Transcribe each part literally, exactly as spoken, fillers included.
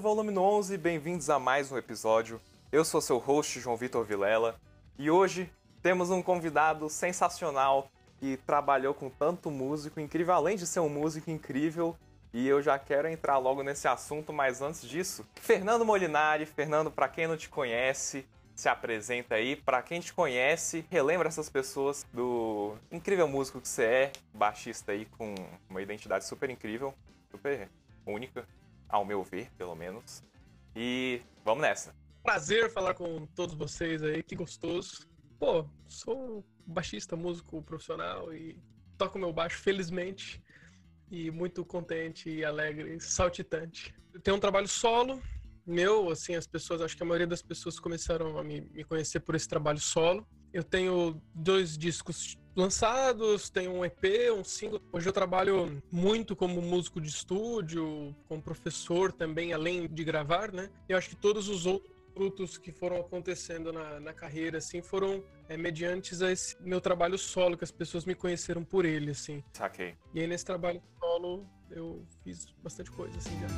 Volume onze, bem-vindos a mais um episódio. Eu sou seu host, João Vitor Vilela, e hoje temos um convidado sensacional que trabalhou com tanto músico incrível, além de ser um músico incrível, e eu já quero entrar logo nesse assunto, mas antes disso, Fernando Molinari. Fernando, pra quem não te conhece, se apresenta aí. Pra quem te conhece, relembra essas pessoas do incrível músico que você é, baixista aí com uma identidade super incrível, super única, ao meu ver, pelo menos. E vamos nessa. Prazer falar com todos vocês aí, que gostoso. Pô, sou baixista, músico profissional e toco meu baixo, felizmente. E muito contente e alegre, saltitante. Eu tenho um trabalho solo meu, assim, as pessoas, acho que a maioria das pessoas começaram a me, me conhecer por esse trabalho solo. Eu tenho dois discos lançados, tenho um E P, um single. Hoje eu trabalho muito como músico de estúdio, como professor também, além de gravar, né? Eu acho que todos os outros frutos que foram acontecendo na, na carreira, assim, foram é, mediante a esse meu trabalho solo, que as pessoas me conheceram por ele, assim. Saquei. E aí nesse trabalho solo eu fiz bastante coisa, assim, já.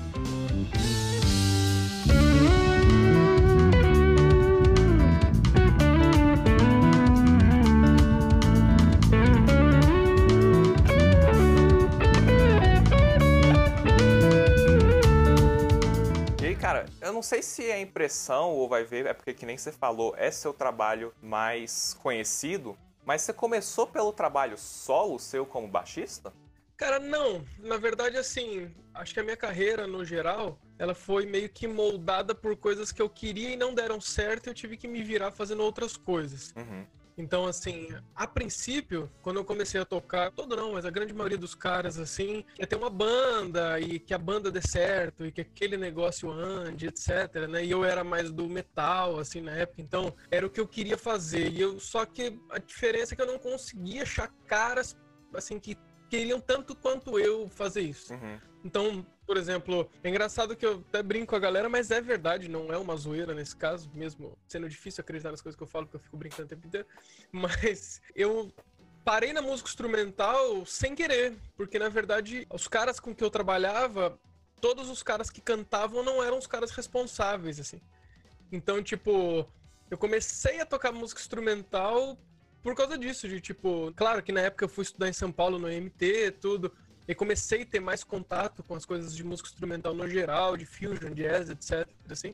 Cara, eu não sei se é impressão ou vai ver, é porque que nem você falou, é seu trabalho mais conhecido, mas você começou pelo trabalho solo seu como baixista? Cara, não. Na verdade, assim, acho que a minha carreira, no geral, ela foi meio que moldada por coisas que eu queria e não deram certo, e eu tive que me virar fazendo outras coisas. Uhum. Então, assim, a princípio, quando eu comecei a tocar, todo não, mas a grande maioria dos caras, assim, quer ter uma banda e que a banda dê certo e que aquele negócio ande, etcétera, né? E eu era mais do metal, assim, na época, então era o que eu queria fazer. E eu, só que a diferença é que eu não conseguia achar caras, assim, que queriam tanto quanto eu fazer isso. Uhum. Então, por exemplo, é engraçado que eu até brinco com a galera, mas é verdade, não é uma zoeira nesse caso, mesmo sendo difícil acreditar nas coisas que eu falo, porque eu fico brincando o tempo inteiro. Mas eu parei na música instrumental sem querer, porque na verdade os caras com que eu trabalhava, todos os caras que cantavam não eram os caras responsáveis, assim. Então, tipo, eu comecei a tocar música instrumental por causa disso, de tipo, claro que na época eu fui estudar em São Paulo, no I M T, tudo, e comecei a ter mais contato com as coisas de música instrumental no geral, de fusion, jazz, etc, assim.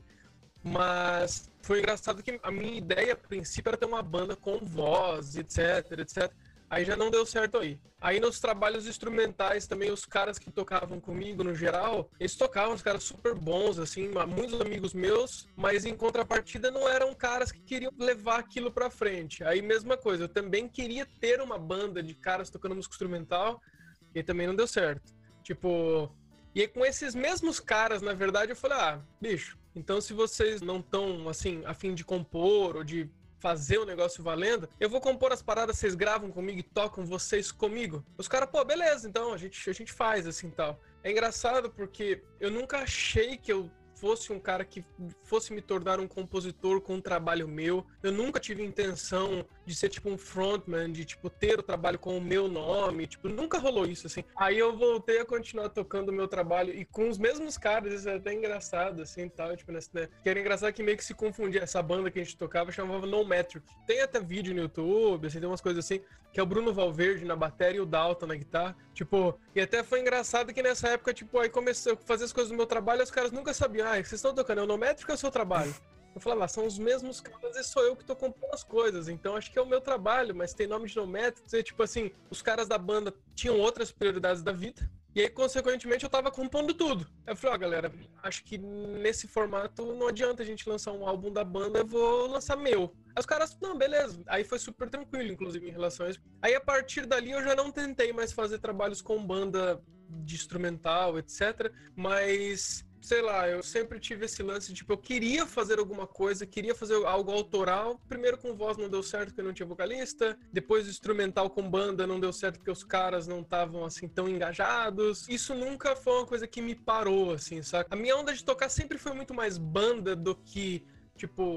Mas foi engraçado que a minha ideia, a princípio, era ter uma banda com voz, etc, etcétera. Aí já não deu certo aí. Aí nos trabalhos instrumentais também, os caras que tocavam comigo, no geral, eles tocavam, os caras super bons, assim, muitos amigos meus, mas em contrapartida não eram caras que queriam levar aquilo pra frente. Aí mesma coisa, eu também queria ter uma banda de caras tocando música instrumental, e também não deu certo. Tipo... E aí com esses mesmos caras, na verdade, eu falei, ah, bicho, então se vocês não estão, assim, a fim de compor ou de fazer o negócio valendo, eu vou compor as paradas, vocês gravam comigo e tocam vocês comigo. Os caras, pô, beleza, então a gente, a gente faz assim tal. É engraçado porque eu nunca achei que eu fosse um cara que fosse me tornar um compositor com um trabalho meu. Eu nunca tive intenção de ser tipo um frontman, de tipo ter o trabalho com o meu nome, tipo, nunca rolou isso assim. Aí eu voltei a continuar tocando o meu trabalho e com os mesmos caras, isso é até engraçado assim, tal, tipo, né, que era engraçado que meio que se confundia, essa banda que a gente tocava chamava No Metric. Tem até vídeo no YouTube, assim, tem umas coisas assim, que é o Bruno Valverde na bateria e o Dalton na guitarra, tipo, e até foi engraçado que nessa época, tipo, aí comecei a fazer as coisas do meu trabalho e os caras nunca sabiam, ah, vocês estão tocando, é o No Metric ou é o seu trabalho? Eu falava, ah, são os mesmos caras e sou eu que tô compondo as coisas, então acho que é o meu trabalho, mas tem nome de No Metric, e, tipo assim, os caras da banda tinham outras prioridades da vida, e aí, consequentemente, eu tava compondo tudo. Aí eu falei, ó, oh, galera, acho que nesse formato não adianta a gente lançar um álbum da banda, eu vou lançar meu. Aí os caras, não, beleza. Aí foi super tranquilo, inclusive, em relação a isso. Aí, a partir dali, eu já não tentei mais fazer trabalhos com banda de instrumental, etcétera. Mas... sei lá, eu sempre tive esse lance de, tipo, eu queria fazer alguma coisa, queria fazer algo autoral. Primeiro com voz não deu certo porque não tinha vocalista. Depois instrumental com banda não deu certo porque os caras não estavam, assim, tão engajados. Isso nunca foi uma coisa que me parou, assim, saca? A minha onda de tocar sempre foi muito mais banda do que, tipo...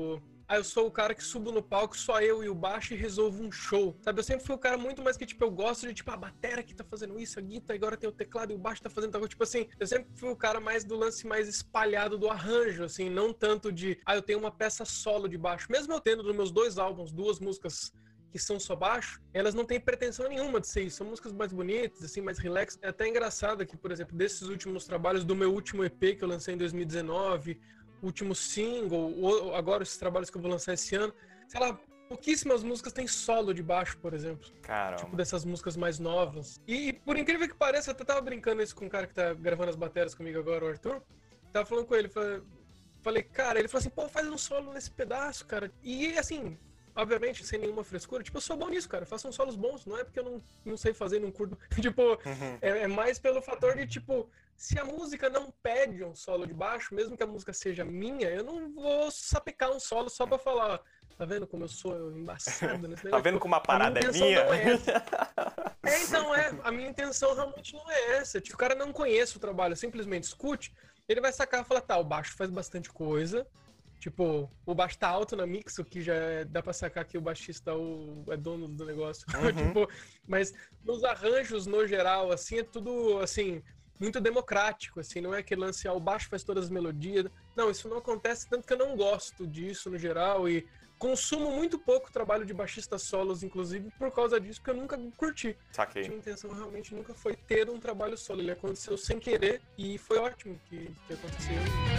ah, eu sou o cara que subo no palco, só eu e o baixo e resolvo um show, sabe? Eu sempre fui o cara muito mais que, tipo, eu gosto de, tipo, a batera que tá fazendo isso, a guitarra, agora tem o teclado e o baixo tá fazendo tal coisa. Tipo assim, eu sempre fui o cara mais do lance mais espalhado do arranjo, assim, não tanto de, ah, eu tenho uma peça solo de baixo. Mesmo eu tendo nos meus dois álbuns, duas músicas que são só baixo, elas não têm pretensão nenhuma de ser isso. São músicas mais bonitas, assim, mais relax. É até engraçado que, por exemplo, desses últimos trabalhos, do meu último E P que eu lancei em dois mil e dezenove, último single, agora esses trabalhos que eu vou lançar esse ano, sei lá, pouquíssimas músicas têm solo de baixo, por exemplo. Caramba. Tipo, dessas músicas mais novas. E, por incrível que pareça, eu até tava brincando isso com o cara que tá gravando as baterias comigo agora, o Arthur. Tava falando com ele, falei, cara, ele falou assim, pô, faz um solo nesse pedaço, cara. E, assim, obviamente, sem nenhuma frescura, tipo, eu sou bom nisso, cara, faço uns solos bons, não é porque eu não, não sei fazer, não curto. Tipo, Uhum. é, é mais pelo fator de, tipo, se a música não pede um solo de baixo, mesmo que a música seja minha, eu não vou sapecar um solo só pra falar, tá vendo como eu sou embaçado nesse negócio? Tá vendo como a parada a é minha? Não é, essa. é, então, é, a minha intenção realmente não é essa. Tipo, o cara não conhece o trabalho, simplesmente escute, ele vai sacar e falar, tá, o baixo faz bastante coisa, tipo, o baixo tá alto na mix, o que já é, dá pra sacar que o baixista o, é dono do negócio. Uhum. Tipo, mas nos arranjos, no geral, assim, é tudo, assim, muito democrático, assim, não é aquele lance, ah, o baixo faz todas as melodias. Não, isso não acontece, tanto que eu não gosto disso no geral e consumo muito pouco trabalho de baixistas solos, inclusive, por causa disso, que eu nunca curti. Saquei. A minha intenção realmente nunca foi ter um trabalho solo, ele aconteceu sem querer e foi ótimo que, que aconteceu.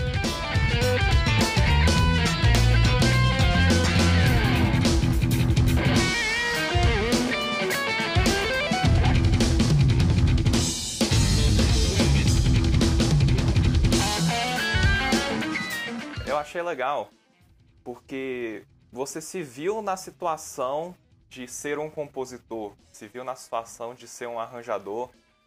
Eu achei legal, porque você se viu na situação de ser um compositor, se viu na situação de ser um arranjador,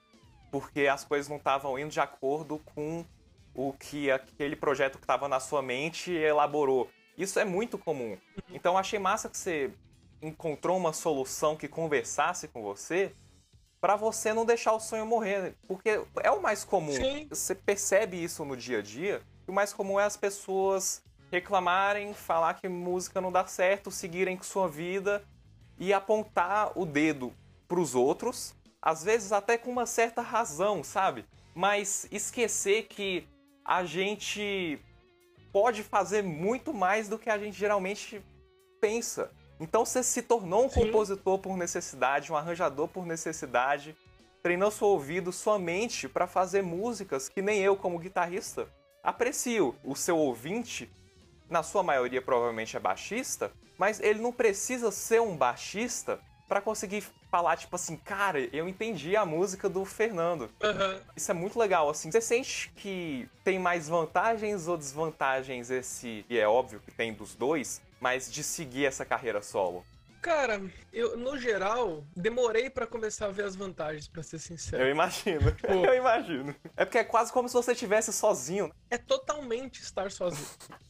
porque as coisas não estavam indo de acordo com o que aquele projeto que estava na sua mente elaborou. Isso é muito comum. Então achei massa que você encontrou uma solução que conversasse com você para você não deixar o sonho morrer, porque é o mais comum. Sim. Você percebe isso no dia a dia. O mais comum é as pessoas reclamarem, falar que música não dá certo, seguirem com sua vida e apontar o dedo pros outros, às vezes até com uma certa razão, sabe? Mas esquecer que a gente pode fazer muito mais do que a gente geralmente pensa. Então você se tornou um Sim. compositor por necessidade, um arranjador por necessidade, treinou seu ouvido, sua mente para fazer músicas que nem eu, como guitarrista, aprecio. O seu ouvinte, na sua maioria, provavelmente é baixista, mas ele não precisa ser um baixista para conseguir falar, tipo assim, cara, eu entendi a música do Fernando. Uhum. Isso é muito legal, assim. Você sente que tem mais vantagens ou desvantagens esse, e é óbvio que tem dos dois, mas de seguir essa carreira solo? Cara, eu, no geral, demorei pra começar a ver as vantagens, pra ser sincero. Eu imagino, Tipo, eu imagino. É porque é quase como se você estivesse sozinho. é totalmente estar sozinho.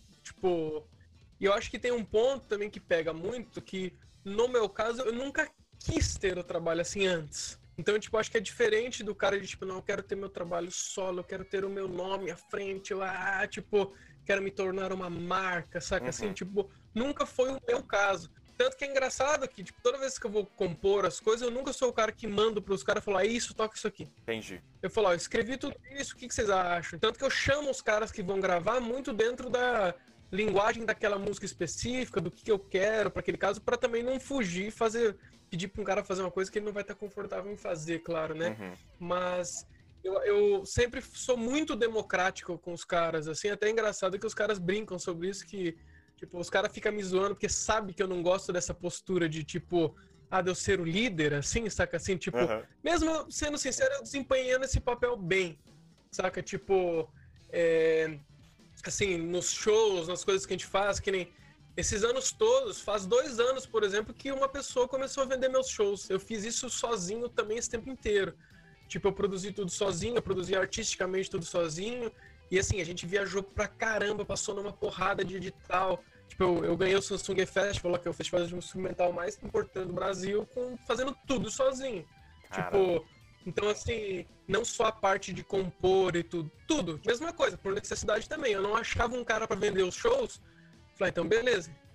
Tipo, e eu acho que tem um ponto também que pega muito, que no meu caso, eu nunca quis ter o trabalho assim antes. Então, tipo, acho que é diferente do cara de, tipo, não, eu quero ter meu trabalho solo, eu quero ter o meu nome à frente, eu, ah, tipo, quero me tornar uma marca, saca? Uhum. Assim, tipo, nunca foi o meu caso. Tanto que é engraçado que, tipo, toda vez que eu vou compor as coisas, eu nunca sou o cara que mando pros caras falar, é isso, toca isso aqui. Entendi. Eu falo, ó, eu escrevi tudo isso, o que, que vocês acham? Tanto que eu chamo os caras que vão gravar muito dentro da linguagem daquela música específica, do que, que eu quero para aquele caso, para também não fugir e fazer, pedir pra um cara fazer uma coisa que ele não vai estar confortável em fazer, claro, né? Uhum. Mas eu, eu sempre sou muito democrático com os caras, assim, até é engraçado que os caras brincam sobre isso, que tipo, os caras ficam me zoando porque sabe que eu não gosto dessa postura de, tipo, ah, de eu ser o líder, assim, saca? Assim, tipo, Uhum. mesmo sendo sincero, eu desempenhando esse papel bem, saca? Tipo, é, assim, nos shows, nas coisas que a gente faz, que nem esses anos todos, faz dois anos, por exemplo, que uma pessoa começou a vender meus shows. Eu fiz isso sozinho também esse tempo inteiro. Tipo, eu produzi tudo sozinho, eu produzi artisticamente tudo sozinho. E assim, a gente viajou pra caramba, passou numa porrada de edital. Tipo, eu, eu ganhei o Samsung Festival, que é o festival de instrumental mais importante do Brasil, com, fazendo tudo sozinho. Caramba. Tipo, então assim, não só a parte de compor e tudo, tudo. Mesma coisa, por necessidade também. Eu não achava um cara pra vender os shows. Falei, então beleza,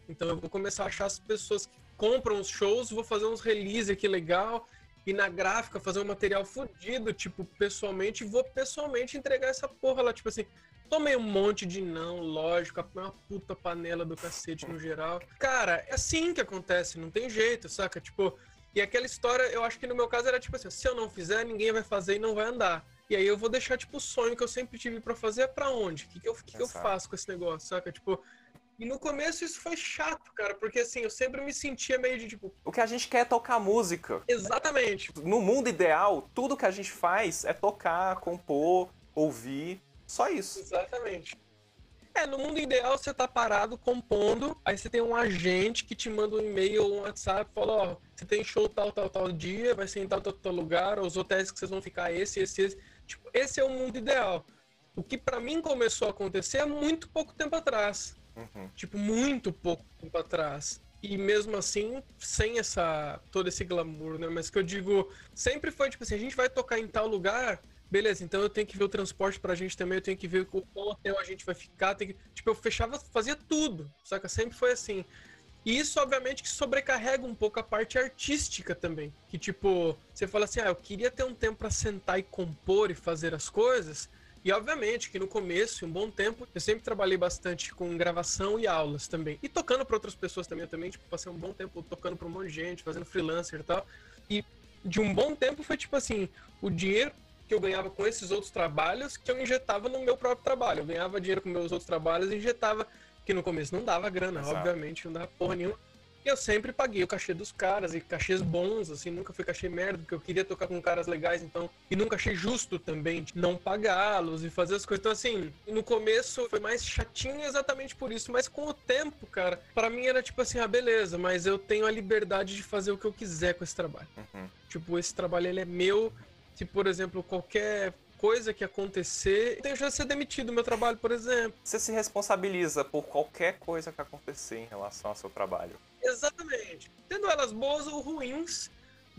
Então eu vou começar a achar as pessoas que compram os shows, vou fazer uns release aqui legal, e na gráfica fazer um material fodido, tipo, pessoalmente, e vou pessoalmente entregar essa porra lá, tipo assim, tomei um monte de não, lógico, uma puta panela do cacete no geral. Cara, é assim que acontece, não tem jeito, saca? Tipo, e aquela história, eu acho que no meu caso era tipo assim, se eu não fizer, ninguém vai fazer e não vai andar. E aí eu vou deixar, tipo, o sonho que eu sempre tive pra fazer, pra onde? O que, que, eu, que, que eu faço com esse negócio, saca? Tipo, e no começo isso foi chato, cara, porque assim, eu sempre me sentia meio de tipo... O que a gente quer é tocar música. Exatamente. No mundo ideal, tudo que a gente faz é tocar, compor, ouvir, só isso. Exatamente. É, no mundo ideal você tá parado compondo, aí você tem um agente que te manda um e-mail ou um WhatsApp, fala, ó, você tem show tal, tal, tal dia, vai ser em tal, tal, tal lugar, os hotéis que vocês vão ficar esse, esse, esse. Tipo, esse é o mundo ideal. O que pra mim começou a acontecer há muito pouco tempo atrás. Uhum. Tipo, muito pouco tempo atrás. E mesmo assim, sem essa todo esse glamour, né? Mas que eu digo, sempre foi tipo assim, a gente vai tocar em tal lugar, beleza, então eu tenho que ver o transporte pra gente também, eu tenho que ver qual hotel a gente vai ficar, tem que... tipo, eu fechava, fazia tudo, saca? Sempre foi assim. E isso, obviamente, que sobrecarrega um pouco a parte artística também. Que, tipo, você fala assim, ah, eu queria ter um tempo pra sentar e compor e fazer as coisas. E, obviamente, que no começo, um bom tempo, eu sempre trabalhei bastante com gravação e aulas também. E tocando pra outras pessoas também, eu também, tipo, passei um bom tempo tocando pra um monte de gente, fazendo freelancer e tal. E de um bom tempo foi, tipo assim, o dinheiro que eu ganhava com esses outros trabalhos que eu injetava no meu próprio trabalho. Eu ganhava dinheiro com meus outros trabalhos e injetava, que no começo não dava grana, Exato. Obviamente, não dava porra nenhuma. E eu sempre paguei o cachê dos caras, e cachês bons, assim, nunca foi cachê merda, porque eu queria tocar com caras legais, então... E nunca achei justo também não pagá-los e fazer as coisas. Então, assim, no começo foi mais chatinho exatamente por isso, mas com o tempo, cara, pra mim era tipo assim, ah, beleza, mas eu tenho a liberdade de fazer o que eu quiser com esse trabalho. Uhum. Tipo, esse trabalho, ele é meu. Se, por exemplo, qualquer coisa que acontecer, eu tenho chance de ser demitido do meu trabalho, por exemplo. Você se responsabiliza por qualquer coisa que acontecer em relação ao seu trabalho. Exatamente. Tendo elas boas ou ruins,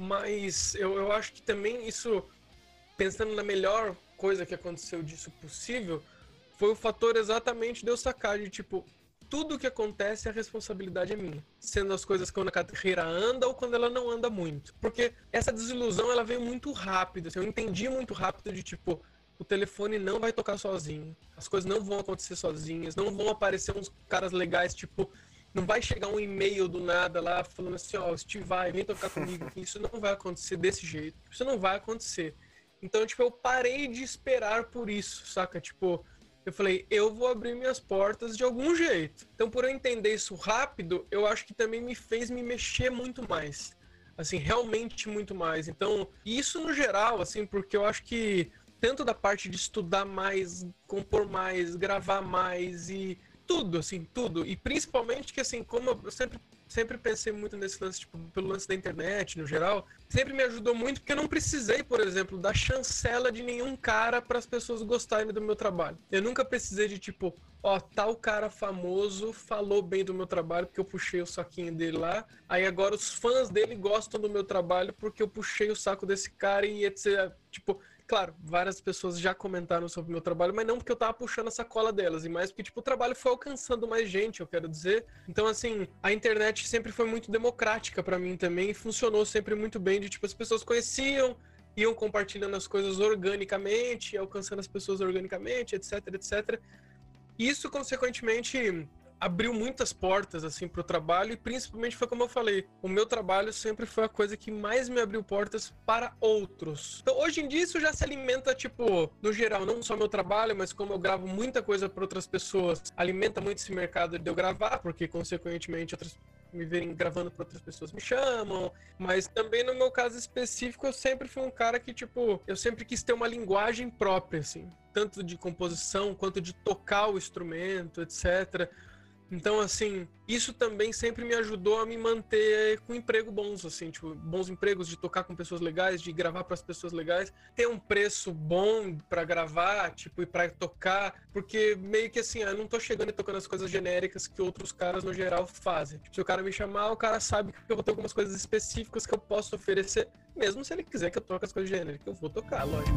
mas eu, eu acho que também isso, pensando na melhor coisa que aconteceu disso possível, foi o fator exatamente de eu sacar de, tipo, tudo que acontece, a responsabilidade é minha. Sendo as coisas quando a carreira anda ou quando ela não anda muito. Porque essa desilusão, ela veio muito rápido. Assim, eu entendi muito rápido de, tipo, o telefone não vai tocar sozinho. As coisas não vão acontecer sozinhas. Não vão aparecer uns caras legais, tipo... Não vai chegar um e-mail do nada lá falando assim, ó, oh, Steve vai, vem tocar comigo. Isso não vai acontecer desse jeito. Isso não vai acontecer. Então, tipo, eu parei de esperar por isso, saca? Tipo... Eu falei, eu vou abrir minhas portas de algum jeito. Então, por eu entender isso rápido, eu acho que também me fez me mexer muito mais. Assim, realmente muito mais. Então, isso no geral, assim, porque eu acho que tanto da parte de estudar mais, compor mais, gravar mais e tudo, assim, tudo. E principalmente que, assim, como eu sempre... Sempre pensei muito nesse lance, tipo, pelo lance da internet, no geral. Sempre me ajudou muito, porque eu não precisei, por exemplo, dar chancela de nenhum cara para as pessoas gostarem do meu trabalho. Eu nunca precisei de, tipo, ó, tal cara famoso falou bem do meu trabalho porque eu puxei o saquinho dele lá. Aí agora os fãs dele gostam do meu trabalho porque eu puxei o saco desse cara e etcétera. Tipo... Claro, várias pessoas já comentaram sobre o meu trabalho, mas não porque eu tava puxando a sacola delas, e mais porque, tipo, o trabalho foi alcançando mais gente, eu quero dizer. Então, assim, a internet sempre foi muito democrática pra mim também, e funcionou sempre muito bem, de, tipo, as pessoas conheciam, iam compartilhando as coisas organicamente, alcançando as pessoas organicamente, etc, etcétera. Isso, consequentemente... abriu muitas portas, assim, pro trabalho, e principalmente foi como eu falei, o meu trabalho sempre foi a coisa que mais me abriu portas para outros. Então, hoje em dia, isso já se alimenta, tipo, no geral, não só meu trabalho, mas como eu gravo muita coisa para outras pessoas, alimenta muito esse mercado de eu gravar, porque, consequentemente, outras me verem gravando para outras pessoas me chamam, mas também no meu caso específico, eu sempre fui um cara que, tipo, eu sempre quis ter uma linguagem própria, assim, tanto de composição, quanto de tocar o instrumento, etcétera. Então, assim, isso também sempre me ajudou a me manter com emprego bons, assim, tipo, bons empregos de tocar com pessoas legais, de gravar para as pessoas legais, ter um preço bom para gravar, tipo, e para tocar, porque meio que assim, eu não tô chegando e tocando as coisas genéricas que outros caras no geral fazem. Tipo, se o cara me chamar, o cara sabe que eu vou ter algumas coisas específicas que eu posso oferecer, mesmo se ele quiser que eu toque as coisas genéricas, eu vou tocar, lógico.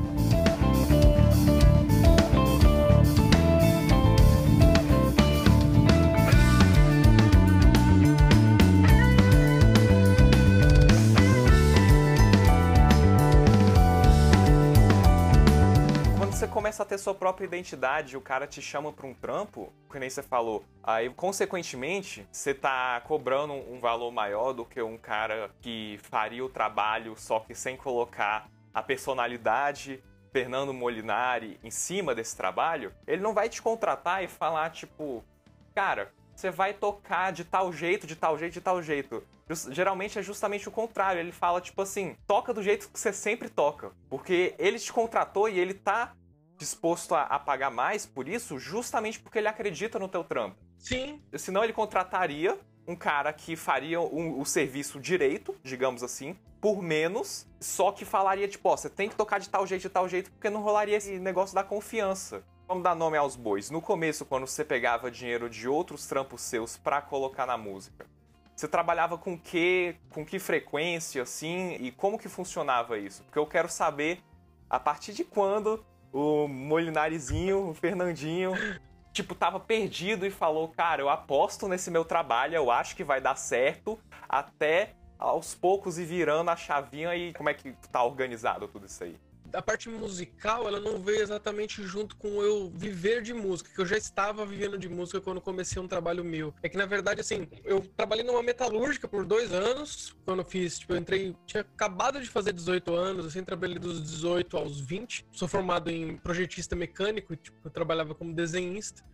começa a ter sua própria identidade, o cara te chama pra um trampo, que nem você falou, aí, consequentemente, você tá cobrando um valor maior do que um cara que faria o trabalho, só que sem colocar a personalidade Fernando Molinari em cima desse trabalho, ele não vai te contratar e falar, tipo, cara, você vai tocar de tal jeito, de tal jeito, de tal jeito. Geralmente é justamente o contrário, ele fala, tipo assim, toca do jeito que você sempre toca, porque ele te contratou e ele tá disposto a, a pagar mais por isso, justamente porque ele acredita no teu trampo. Sim. Senão ele contrataria um cara que faria um, o serviço direito, digamos assim, por menos, só que falaria, tipo, ó, você tem que tocar de tal jeito, de tal jeito, porque não rolaria esse negócio da confiança. Vamos dar nome aos bois. No começo, quando você pegava dinheiro de outros trampos seus pra colocar na música, você trabalhava com que, com que frequência, assim, e como que funcionava isso? Porque eu quero saber a partir de quando o Molinarizinho, o Fernandinho, tipo, tava perdido e falou, cara, eu aposto nesse meu trabalho, eu acho que vai dar certo, até aos poucos ir virando a chavinha. E como é que tá organizado tudo isso aí? A parte musical, ela não veio exatamente junto com eu viver de música, que eu já estava vivendo de música quando comecei um trabalho meu. É que, na verdade, assim, eu trabalhei numa metalúrgica por dois anos, quando eu fiz, tipo, eu entrei, tinha acabado de fazer dezoito anos, assim, trabalhei dos dezoito aos vinte, sou formado em projetista mecânico, tipo, eu trabalhava como desenhista.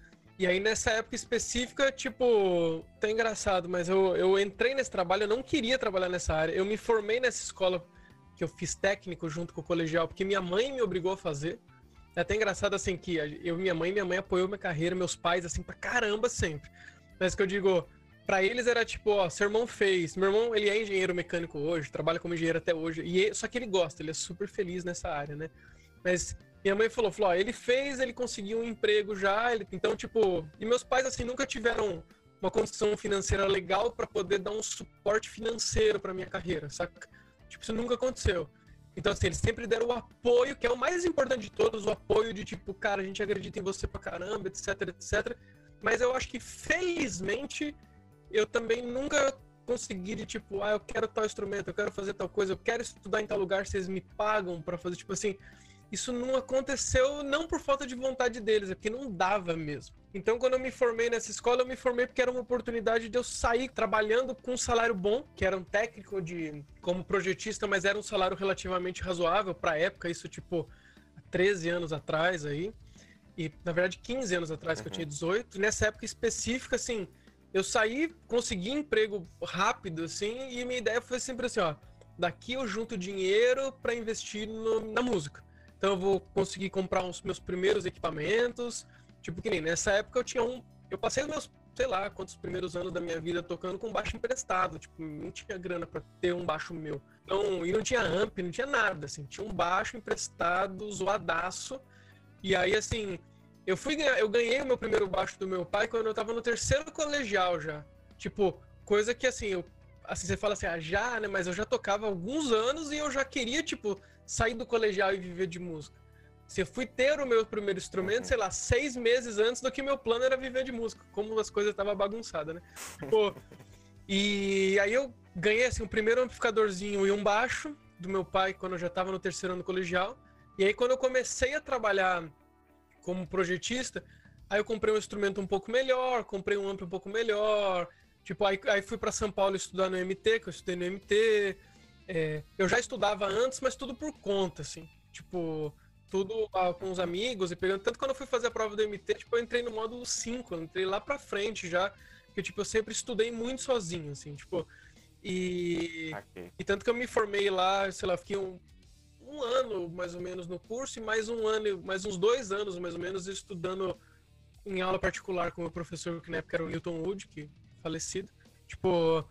E aí, nessa época específica, tipo, tá engraçado, mas eu, eu entrei nesse trabalho, eu não queria trabalhar nessa área, eu me formei nessa escola que eu fiz técnico junto com o colegial, porque minha mãe me obrigou a fazer. É até engraçado, assim, que eu minha mãe, minha mãe apoiou minha carreira, meus pais, assim, pra caramba sempre. Mas que eu digo, pra eles era tipo, ó, seu irmão fez. Meu irmão, ele é engenheiro mecânico hoje, trabalha como engenheiro até hoje, e ele, só que ele gosta, ele é super feliz nessa área, né? Mas minha mãe falou, falou, ó, ele fez, ele conseguiu um emprego já, ele, então, tipo... E meus pais, assim, nunca tiveram uma condição financeira legal pra poder dar um suporte financeiro pra minha carreira, saca? Tipo, isso nunca aconteceu. Então, assim, eles sempre deram o apoio, que é o mais importante de todos, o apoio de, tipo, cara, a gente acredita em você pra caramba, etc, etcétera. Mas eu acho que, felizmente, eu também nunca consegui de, tipo, ah, eu quero tal instrumento, eu quero fazer tal coisa, eu quero estudar em tal lugar, vocês me pagam pra fazer, tipo assim... Isso não aconteceu não por falta de vontade deles, é porque não dava mesmo. Então, quando eu me formei nessa escola, eu me formei porque era uma oportunidade de eu sair trabalhando com um salário bom, que era um técnico de como projetista, mas era um salário relativamente razoável para a época, isso tipo há treze anos atrás aí. E, na verdade, quinze anos atrás, que eu tinha dezoito. E nessa época específica, assim, eu saí, consegui emprego rápido, assim, e minha ideia foi sempre assim, ó, daqui eu junto dinheiro para investir no, na música. Então eu vou conseguir comprar os meus primeiros equipamentos. Tipo, que nem nessa época eu tinha um... Eu passei os meus, sei lá, quantos primeiros anos da minha vida tocando com baixo emprestado. Tipo, não tinha grana pra ter um baixo meu. Então, e não tinha amp, não tinha nada, assim. Tinha um baixo emprestado, zoadaço. E aí, assim, eu fui ganhar... Eu ganhei o meu primeiro baixo do meu pai quando eu tava no terceiro colegial já. Tipo, coisa que, assim, eu... Assim, você fala assim, ah, já, né? Mas eu já tocava há alguns anos e eu já queria, tipo... sair do colegial e viver de música. Se eu fui ter o meu primeiro instrumento, uhum. sei lá, seis meses antes do que meu plano era viver de música, como as coisas estavam bagunçadas, né? Pô, e aí eu ganhei, assim, o primeiro amplificadorzinho e um baixo do meu pai quando eu já estava no terceiro ano colegial. E aí quando eu comecei a trabalhar como projetista, aí eu comprei um instrumento um pouco melhor, comprei um amplo um pouco melhor, tipo, aí, aí fui para São Paulo estudar no M T, que eu estudei no M T. É, eu já estudava antes, mas tudo por conta, assim. Tipo, tudo ah, com os amigos e pegando... Tanto que quando eu fui fazer a prova do M T, tipo, eu entrei no módulo cinco, eu entrei lá pra frente já. Porque, tipo, eu sempre estudei muito sozinho, assim, tipo... E... Okay. E tanto que eu me formei lá, sei lá, fiquei um, um ano, mais ou menos, no curso. E mais um ano, mais uns dois anos, mais ou menos, estudando em aula particular com o meu professor, que na época era o Newton Wood, que falecido. Tipo...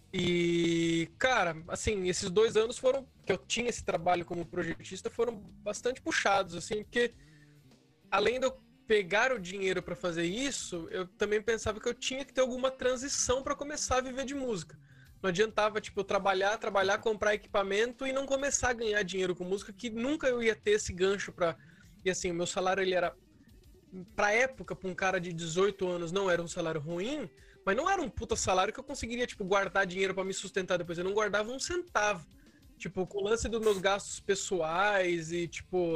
E, cara, assim, esses dois anos foram, que eu tinha esse trabalho como projetista, foram bastante puxados, assim, porque além de eu pegar o dinheiro para fazer isso, eu também pensava que eu tinha que ter alguma transição para começar a viver de música. Não adiantava, tipo, eu trabalhar, trabalhar, comprar equipamento e não começar a ganhar dinheiro com música, que nunca eu ia ter esse gancho para... E assim, o meu salário, ele era, pra época, pra um cara de dezoito anos, não era um salário ruim, mas não era um puta salário que eu conseguiria, tipo, guardar dinheiro pra me sustentar depois. Eu não guardava um centavo. Tipo, com o lance dos meus gastos pessoais e, tipo,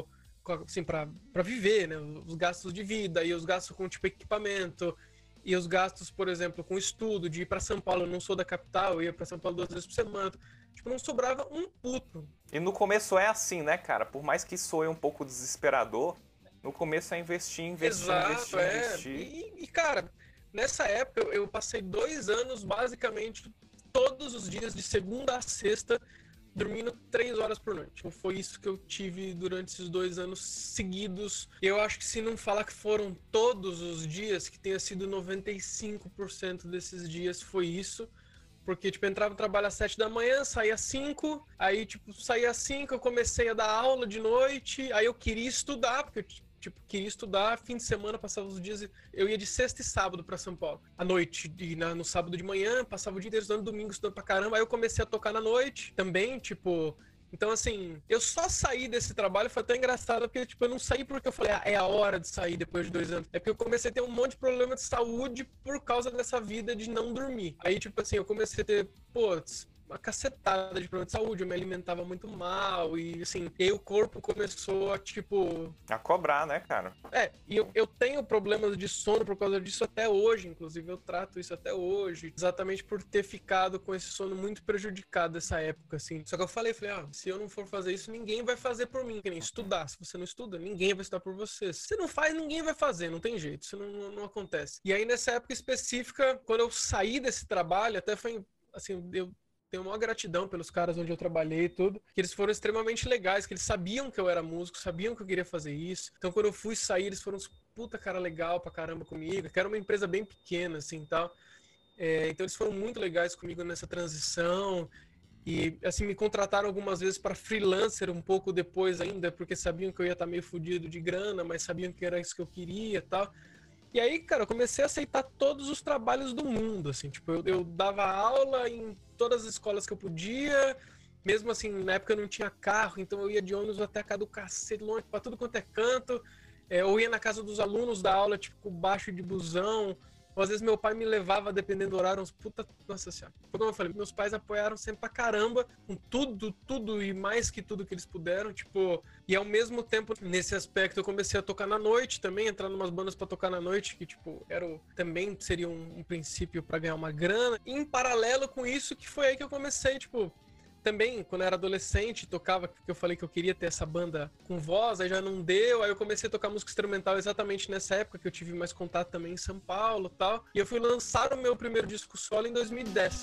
assim, pra, pra viver, né? Os gastos de vida e os gastos com, tipo, equipamento e os gastos, por exemplo, com estudo, de ir pra São Paulo. Eu não sou da capital, eu ia pra São Paulo duas vezes por semana. Tipo, não sobrava um puto. E no começo é assim, né, cara? Por mais que soe um pouco desesperador, no começo é investir, investir, Exato, investir, é. investir. E, e, cara, nessa época eu, eu passei dois anos, basicamente, todos os dias, de segunda a sexta, dormindo três horas por noite. Então, foi isso que eu tive durante esses dois anos seguidos. Eu acho que se não falar que foram todos os dias, que tenha sido noventa e cinco por cento desses dias foi isso. Porque, tipo, eu entrava no trabalho às sete da manhã, saía às cinco, aí, tipo, saía às cinco, eu comecei a dar aula de noite, aí eu queria estudar, porque eu, tipo, queria estudar, fim de semana, passava os dias, eu ia de sexta e sábado pra São Paulo, à noite, e na, no sábado de manhã, passava o dia inteiro estudando, domingo estudando pra caramba, aí eu comecei a tocar na noite também, tipo... Então, assim, eu só saí desse trabalho, foi até engraçado, porque, tipo, eu não saí porque eu falei, ah, é a hora de sair depois de dois anos. É porque eu comecei a ter um monte de problema de saúde por causa dessa vida de não dormir. Aí, tipo assim, eu comecei a ter, putz, uma cacetada de problema de saúde, eu me alimentava muito mal e, assim, e aí o corpo começou a, tipo... A cobrar, né, cara? É, e eu, eu tenho problemas de sono por causa disso até hoje, inclusive eu trato isso até hoje, exatamente por ter ficado com esse sono muito prejudicado nessa época, assim. Só que eu falei, falei, ah, se eu não for fazer isso, ninguém vai fazer por mim, que nem estudar. Se você não estuda, ninguém vai estudar por você. Se você não faz, ninguém vai fazer, não tem jeito, isso não, não, não acontece. E aí, nessa época específica, quando eu saí desse trabalho, até foi, assim, eu... tenho uma gratidão pelos caras onde eu trabalhei e tudo, que eles foram extremamente legais, que eles sabiam que eu era músico, sabiam que eu queria fazer isso. Então, quando eu fui sair, eles foram uns puta cara legal pra caramba comigo, que era uma empresa bem pequena, assim, tal. É, então, eles foram muito legais comigo nessa transição e, assim, me contrataram algumas vezes para freelancer um pouco depois ainda, porque sabiam que eu ia estar meio fodido de grana, mas sabiam que era isso que eu queria e tal. E aí, cara, eu comecei a aceitar todos os trabalhos do mundo, assim, tipo, eu, eu dava aula em todas as escolas que eu podia, mesmo assim, na época eu não tinha carro, então eu ia de ônibus até a casa do cacete, longe, pra tudo quanto é canto, é, eu ia na casa dos alunos da aula, tipo, baixo de busão, ou às vezes meu pai me levava, dependendo do horário, uns puta... Nossa senhora. Foi como eu falei, meus pais apoiaram sempre pra caramba, com tudo, tudo e mais que tudo que eles puderam, tipo... E ao mesmo tempo, nesse aspecto, eu comecei a tocar na noite também, entrar em umas bandas pra tocar na noite, que, tipo, era o... também seria um, um princípio pra ganhar uma grana. E em paralelo com isso, que foi aí que eu comecei, tipo... Também, quando eu era adolescente, tocava, que eu falei que eu queria ter essa banda com voz, aí já não deu, aí eu comecei a tocar música instrumental exatamente nessa época, que eu tive mais contato também em São Paulo e tal. E eu fui lançar o meu primeiro disco solo em dois mil e dez.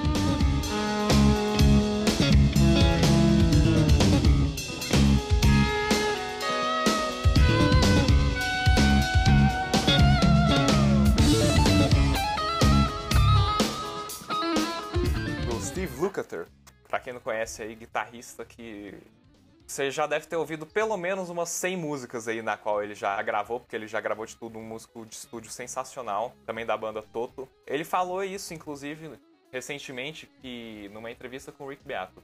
Do Steve Lukather. Pra quem não conhece aí, guitarrista que você já deve ter ouvido pelo menos umas cem músicas aí na qual ele já gravou, porque ele já gravou de tudo, um músico de estúdio sensacional, também da banda Toto. Ele falou isso, inclusive, recentemente, que numa entrevista com o Rick Beato.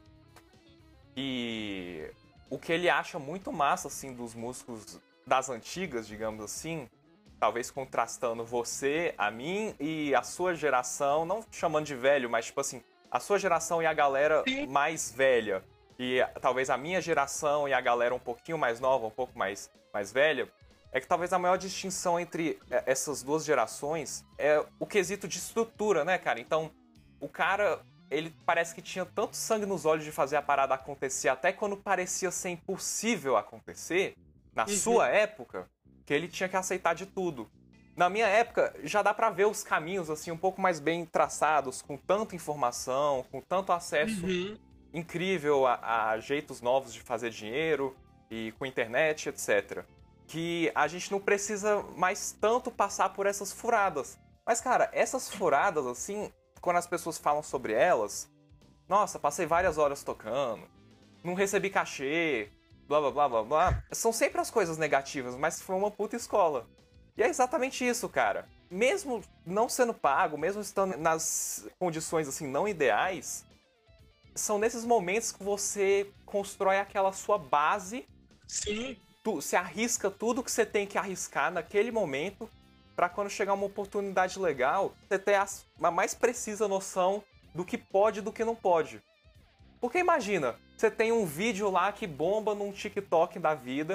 E o que ele acha muito massa, assim, dos músicos das antigas, digamos assim, talvez contrastando você, a mim e a sua geração, não chamando de velho, mas tipo assim, a sua geração e a galera Sim. mais velha, e talvez a minha geração e a galera um pouquinho mais nova, um pouco mais, mais velha, é que talvez a maior distinção entre essas duas gerações é o quesito de estrutura, né, cara? Então, o cara, ele parece que tinha tanto sangue nos olhos de fazer a parada acontecer, até quando parecia ser impossível acontecer, na Uhum. sua época, que ele tinha que aceitar de tudo. Na minha época, já dá pra ver os caminhos, assim, um pouco mais bem traçados, com tanta informação, com tanto acesso Uhum. incrível a, a jeitos novos de fazer dinheiro e com internet, etcétera. Que a gente não precisa mais tanto passar por essas furadas. Mas, cara, essas furadas, assim, quando as pessoas falam sobre elas, nossa, passei várias horas tocando, não recebi cachê, blá blá blá blá blá, são sempre as coisas negativas, mas foi uma puta escola. E é exatamente isso, cara. Mesmo não sendo pago, mesmo estando nas condições, assim, não ideais, são nesses momentos que você constrói aquela sua base. Sim. Tu, você arrisca tudo que você tem que arriscar naquele momento pra quando chegar uma oportunidade legal, você ter a, a mais precisa noção do que pode e do que não pode. Porque imagina, você tem um vídeo lá que bomba num TikTok da vida,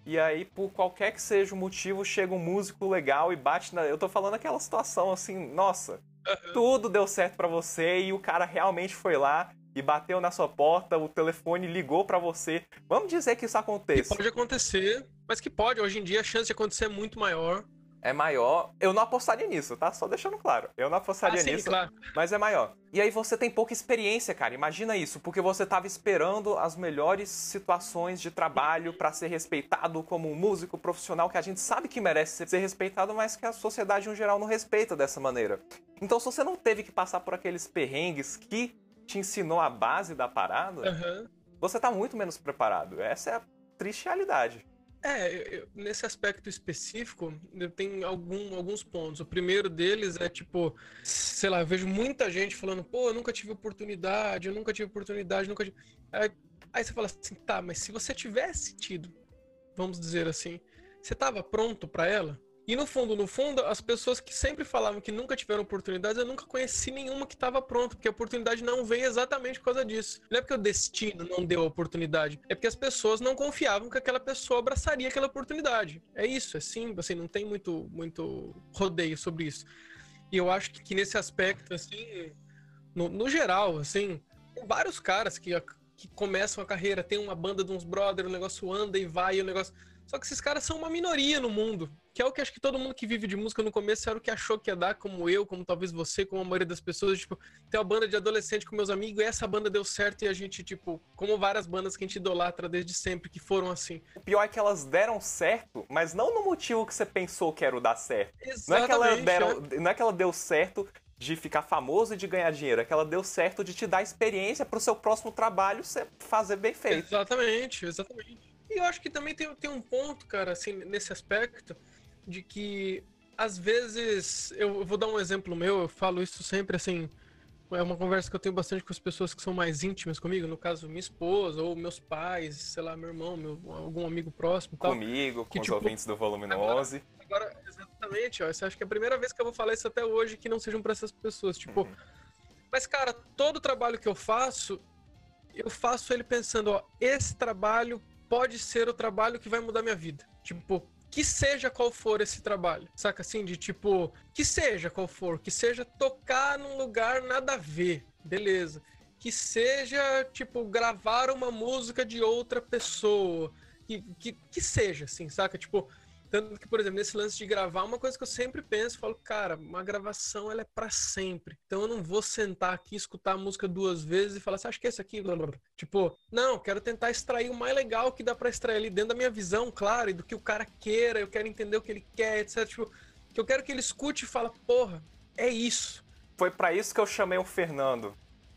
e aí, por qualquer que seja o motivo, chega um músico legal e bate na... Eu tô falando aquela situação assim, nossa, tudo deu certo pra você e o cara realmente foi lá e bateu na sua porta, o telefone ligou pra você. Vamos dizer que isso Que aconteça. pode acontecer, mas que pode. Hoje em dia a chance de acontecer é muito maior. É maior. Eu não apostaria nisso, tá? Só deixando claro. Eu não apostaria Ah, sim, nisso, claro. mas é maior. E aí você tem pouca experiência, cara. Imagina isso, porque você tava esperando as melhores situações de trabalho pra ser respeitado como um músico profissional que a gente sabe que merece ser respeitado, mas que a sociedade em geral não respeita dessa maneira. Então, se você não teve que passar por aqueles perrengues que te ensinou a base da parada, Uhum. você tá muito menos preparado. Essa é a triste realidade. É, eu- eu- nesse aspecto específico, eu tenho algum, alguns pontos. O primeiro deles é tipo, sei lá, eu vejo muita gente falando, pô, eu nunca tive oportunidade, eu nunca tive oportunidade, nunca tive. Aí, aí você fala assim, tá, mas se você tivesse tido, vamos dizer assim, você estava pronto para ela? E no fundo, no fundo, as pessoas que sempre falavam que nunca tiveram oportunidades, eu nunca conheci nenhuma que estava pronta, porque a oportunidade não veio exatamente por causa disso. Não é porque o destino não deu a oportunidade, é porque as pessoas não confiavam que aquela pessoa abraçaria aquela oportunidade. É isso, é simples, assim, não tem muito, muito rodeio sobre isso. E eu acho que, que nesse aspecto, assim, no, no geral, assim, tem vários caras que, que começam a carreira, tem uma banda de uns brother, o negócio anda e vai, e o negócio... Só que esses caras são uma minoria no mundo, que é o que acho que todo mundo que vive de música no começo era o que achou que ia dar, como eu, como talvez você, como a maioria das pessoas, tipo, tem uma banda de adolescente com meus amigos, e essa banda deu certo e a gente, tipo, como várias bandas que a gente idolatra desde sempre, que foram assim. O pior é que elas deram certo, mas não no motivo que você pensou que era o dar certo. Não é que ela, Exatamente, deram, é. não é que ela deu certo de ficar famoso e de ganhar dinheiro, é que ela deu certo de te dar experiência pro seu próximo trabalho você fazer bem feito. Exatamente, exatamente. E eu acho que também tem, tem um ponto, cara, assim, nesse aspecto, de que às vezes, eu vou dar um exemplo meu, eu falo isso sempre assim, é uma conversa que eu tenho bastante com as pessoas que são mais íntimas comigo, no caso, minha esposa, ou meus pais, sei lá, meu irmão, meu, algum amigo próximo e tal. Comigo, com Que, os tipo, ouvintes do Volume agora, onze. agora, exatamente, ó, eu acho que é a primeira vez que eu vou falar isso até hoje, que não sejam pra essas pessoas, tipo, Uhum. mas, cara, todo trabalho que eu faço, eu faço ele pensando, ó, esse trabalho pode ser o trabalho que vai mudar minha vida. Tipo, que seja qual for esse trabalho, saca assim? De tipo, que seja qual for, que seja tocar num lugar nada a ver, beleza. Que seja, tipo, gravar uma música de outra pessoa, que, que, que seja, assim, saca? Tipo, tanto que, por exemplo, nesse lance de gravar, uma coisa que eu sempre penso, falo, cara, uma gravação ela é pra sempre. Então eu não vou sentar aqui, escutar a música duas vezes e falar, você acha que é esse aqui? Blá, blá, blá. Tipo, não, quero tentar extrair o mais legal que dá pra extrair ali dentro da minha visão, claro, e do que o cara queira, eu quero entender o que ele quer, etcétera. Tipo, que eu quero que ele escute e fala, porra, é isso. Foi pra isso que eu chamei o Fernando.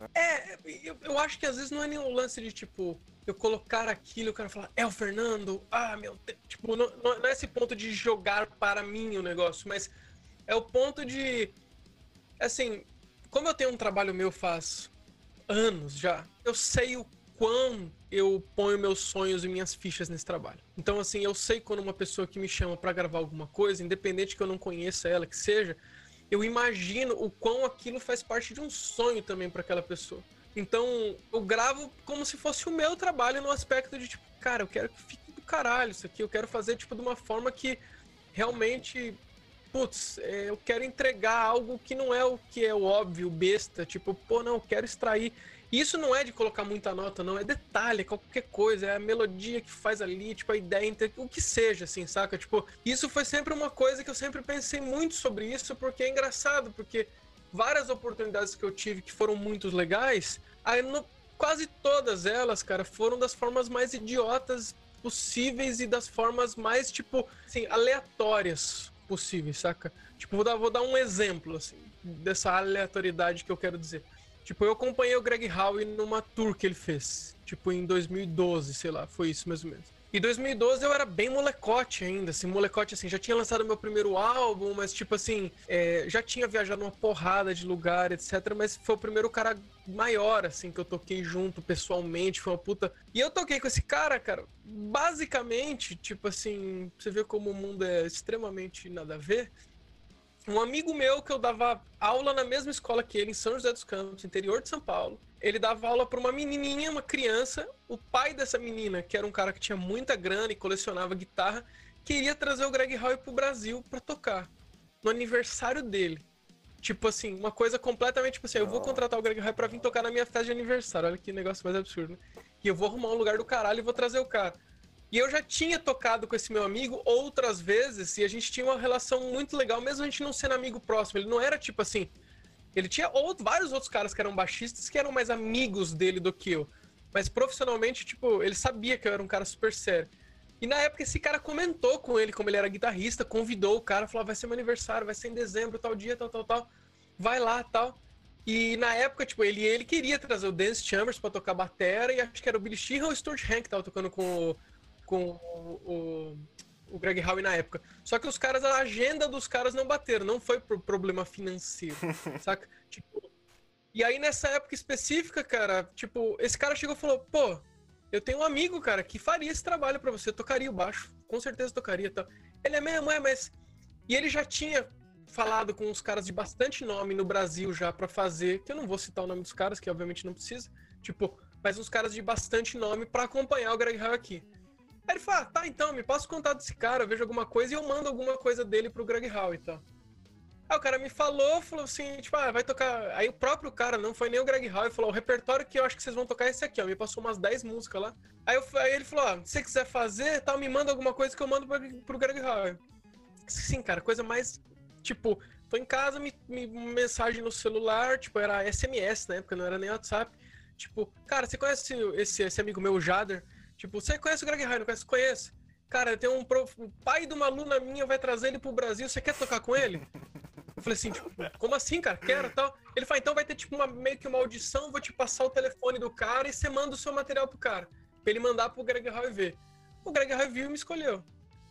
É, eu, eu acho que às vezes não é nenhum lance de tipo, eu colocar aquilo e o cara falar, é o Fernando, ah, meu Deus. Tipo, não, não não é esse ponto de jogar para mim o negócio, mas é o ponto de, assim, como eu tenho um trabalho meu faz anos já, eu sei o quão eu ponho meus sonhos e minhas fichas nesse trabalho. Então, assim, eu sei quando uma pessoa que me chama para gravar alguma coisa, independente que eu não conheça ela, que seja, eu imagino o quão aquilo faz parte de um sonho também para aquela pessoa. Então, eu gravo como se fosse o meu trabalho no aspecto de, tipo, cara, eu quero que fique do caralho isso aqui, eu quero fazer, tipo, de uma forma que realmente, putz, é, eu quero entregar algo que não é o que é o óbvio, besta, tipo, pô, não, eu quero extrair. Isso não é de colocar muita nota, não, é detalhe, é qualquer coisa, é a melodia que faz ali, tipo, a ideia, o que seja, assim, saca? Tipo, isso foi sempre uma coisa que eu sempre pensei muito sobre isso, porque é engraçado, porque várias oportunidades que eu tive que foram muito legais, aí no, quase todas elas, cara, foram das formas mais idiotas possíveis e das formas mais, tipo, assim, aleatórias possíveis, saca? Tipo, vou dar, vou dar um exemplo, assim, dessa aleatoriedade que eu quero dizer. Tipo, eu acompanhei o Greg Howe numa tour que ele fez. Tipo, em dois mil e doze, sei lá, foi isso mais ou menos. Em dois mil e doze eu era bem molecote ainda, assim, molecote assim, já tinha lançado meu primeiro álbum, mas tipo assim, é, já tinha viajado uma porrada de lugar, etcétera. Mas foi o primeiro cara maior, assim, que eu toquei junto pessoalmente, foi uma puta... E eu toquei com esse cara, cara, basicamente, tipo assim, você vê como o mundo é extremamente nada a ver. Um amigo meu que eu dava aula na mesma escola que ele, em São José dos Campos, interior de São Paulo. Ele dava aula para uma menininha, uma criança. O pai dessa menina, que era um cara que tinha muita grana e colecionava guitarra, queria trazer o Greg Howe pro Brasil para tocar no aniversário dele. Tipo assim, uma coisa completamente tipo assim, eu vou contratar o Greg Howe pra vir tocar na minha festa de aniversário. Olha que negócio mais absurdo, né? E eu vou arrumar um lugar do caralho e vou trazer o cara. E eu já tinha tocado com esse meu amigo outras vezes e a gente tinha uma relação muito legal, mesmo a gente não sendo amigo próximo. Ele não era tipo assim... Ele tinha outro, vários outros caras que eram baixistas que eram mais amigos dele do que eu. Mas profissionalmente, tipo, ele sabia que eu era um cara super sério. E na época esse cara comentou com ele, como ele era guitarrista, convidou o cara, falou, vai ser meu aniversário, vai ser em dezembro, tal dia, tal, tal, tal. Vai lá, tal. E na época, tipo, ele, ele queria trazer o Dance Chambers pra tocar batera, e acho que era o Billy Sheehan ou o Stuart Hank que tava tocando com, o, com o, o, o Greg Howe na época. Só que os caras, a agenda dos caras não bateram, não foi por problema financeiro, saca? Tipo, e aí nessa época específica, cara, tipo, esse cara chegou e falou, pô, eu tenho um amigo, cara, que faria esse trabalho pra você, eu tocaria o baixo, com certeza tocaria e tal. Ele é mesmo, é, mas... E ele já tinha falado com uns caras de bastante nome no Brasil já pra fazer, que eu não vou citar o nome dos caras, que obviamente não precisa, tipo, mas uns caras de bastante nome pra acompanhar o Greg Howe aqui. Aí ele falou, ah, tá, então, me passa o contato desse cara, eu vejo alguma coisa e eu mando alguma coisa dele pro Greg Howe e tal. Aí o cara me falou, falou assim, tipo, ah, vai tocar... Aí o próprio cara, não foi nem o Greg Howe, falou, o repertório que eu acho que vocês vão tocar é esse aqui, ó. Me passou umas dez músicas lá. Aí, eu, aí ele falou, ó, se você quiser fazer, tal, me manda alguma coisa que eu mando pro, pro Greg Howe. Sim, cara, coisa mais, tipo, tô em casa, me, me mensagem no celular, tipo, era S M S na época, não era nem WhatsApp. Tipo, cara, você conhece esse, esse amigo meu, o Jader? Tipo, você conhece o Greg Howe, não conhece? Conheço. Cara, tem um prof... o pai de uma aluna minha vai trazer ele pro Brasil, você quer tocar com ele? Eu falei assim, tipo, como assim, cara? Quero e tal. Ele falou, então vai ter tipo uma, meio que uma audição, vou te passar o telefone do cara e você manda o seu material pro cara. Pra ele mandar pro Greg Howe ver. O Greg Howe viu e me escolheu.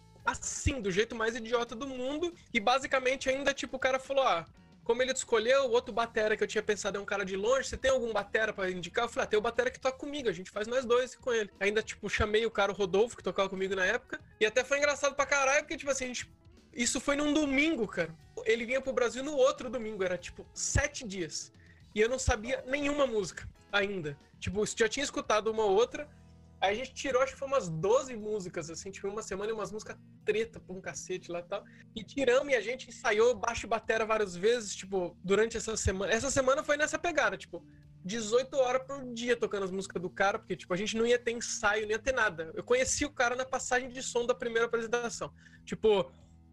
Assim, do jeito mais idiota do mundo. E basicamente ainda, tipo, o cara falou, ah, como ele te escolheu, o outro batera que eu tinha pensado é um cara de longe, você tem algum batera pra indicar? Eu falei, ah, tem o batera que toca comigo, a gente faz nós dois com ele. Ainda, tipo, chamei o cara, o Rodolfo, que tocava comigo na época. E até foi engraçado pra caralho, porque, tipo assim, a gente... Isso foi num domingo, cara. Ele vinha pro Brasil no outro domingo, era tipo sete dias. E eu não sabia nenhuma música ainda. Tipo, já tinha escutado uma ou outra. Aí a gente tirou, acho que foi umas doze músicas, assim, tipo, uma semana e umas músicas treta pra um cacete lá e tal. E tiramos e a gente ensaiou baixo e batera várias vezes, tipo, durante essa semana. Essa semana foi nessa pegada, tipo, dezoito horas por dia tocando as músicas do cara, porque, tipo, a gente não ia ter ensaio, não ia ter nada. Eu conheci o cara na passagem de som da primeira apresentação. Tipo...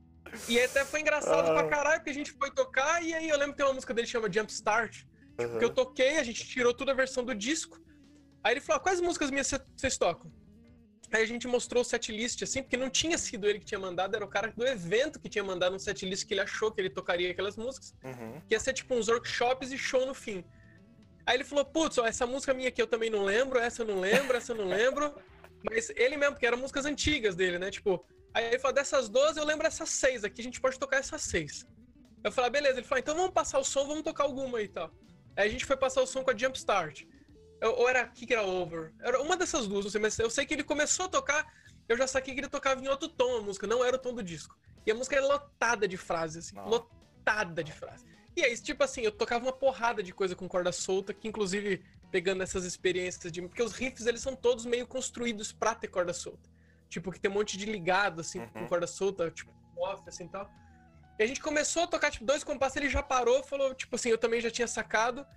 E até foi engraçado ah. pra caralho, porque a gente foi tocar e aí eu lembro que tem uma música dele que chama Jump Start, tipo, uhum. que eu toquei, a gente tirou toda a versão do disco. Aí ele falou, ah, quais músicas minhas vocês tocam? Aí a gente mostrou o setlist, assim, porque não tinha sido ele que tinha mandado, era o cara do evento que tinha mandado um setlist que ele achou que ele tocaria aquelas músicas, uhum. que ia ser tipo uns workshops e show no fim. Aí ele falou, putz, ó, essa música minha aqui eu também não lembro, essa eu não lembro, essa eu não lembro, mas ele mesmo, porque eram músicas antigas dele, né, tipo... Aí ele falou, dessas doze eu lembro essas seis aqui, a gente pode tocar essas seis. Eu falei, ah, beleza. Ele falou, então vamos passar o som, vamos tocar alguma aí e tal. Aí a gente foi passar o som com a Jump Start. Eu, ou era Kick It All Over. Era uma dessas duas, não sei, mas eu sei que ele começou a tocar, eu já saquei que ele tocava em outro tom a música, não era o tom do disco. E a música era lotada de frases, assim, não. lotada de frases. E aí, tipo assim, eu tocava uma porrada de coisa com corda solta, que inclusive, pegando essas experiências de... Porque os riffs, eles são todos meio construídos pra ter corda solta. Tipo, que tem um monte de ligado, assim, uhum. com corda solta, tipo, off, assim, e tal. E a gente começou a tocar, tipo, dois compassos, ele já parou, falou, tipo assim, eu também já tinha sacado.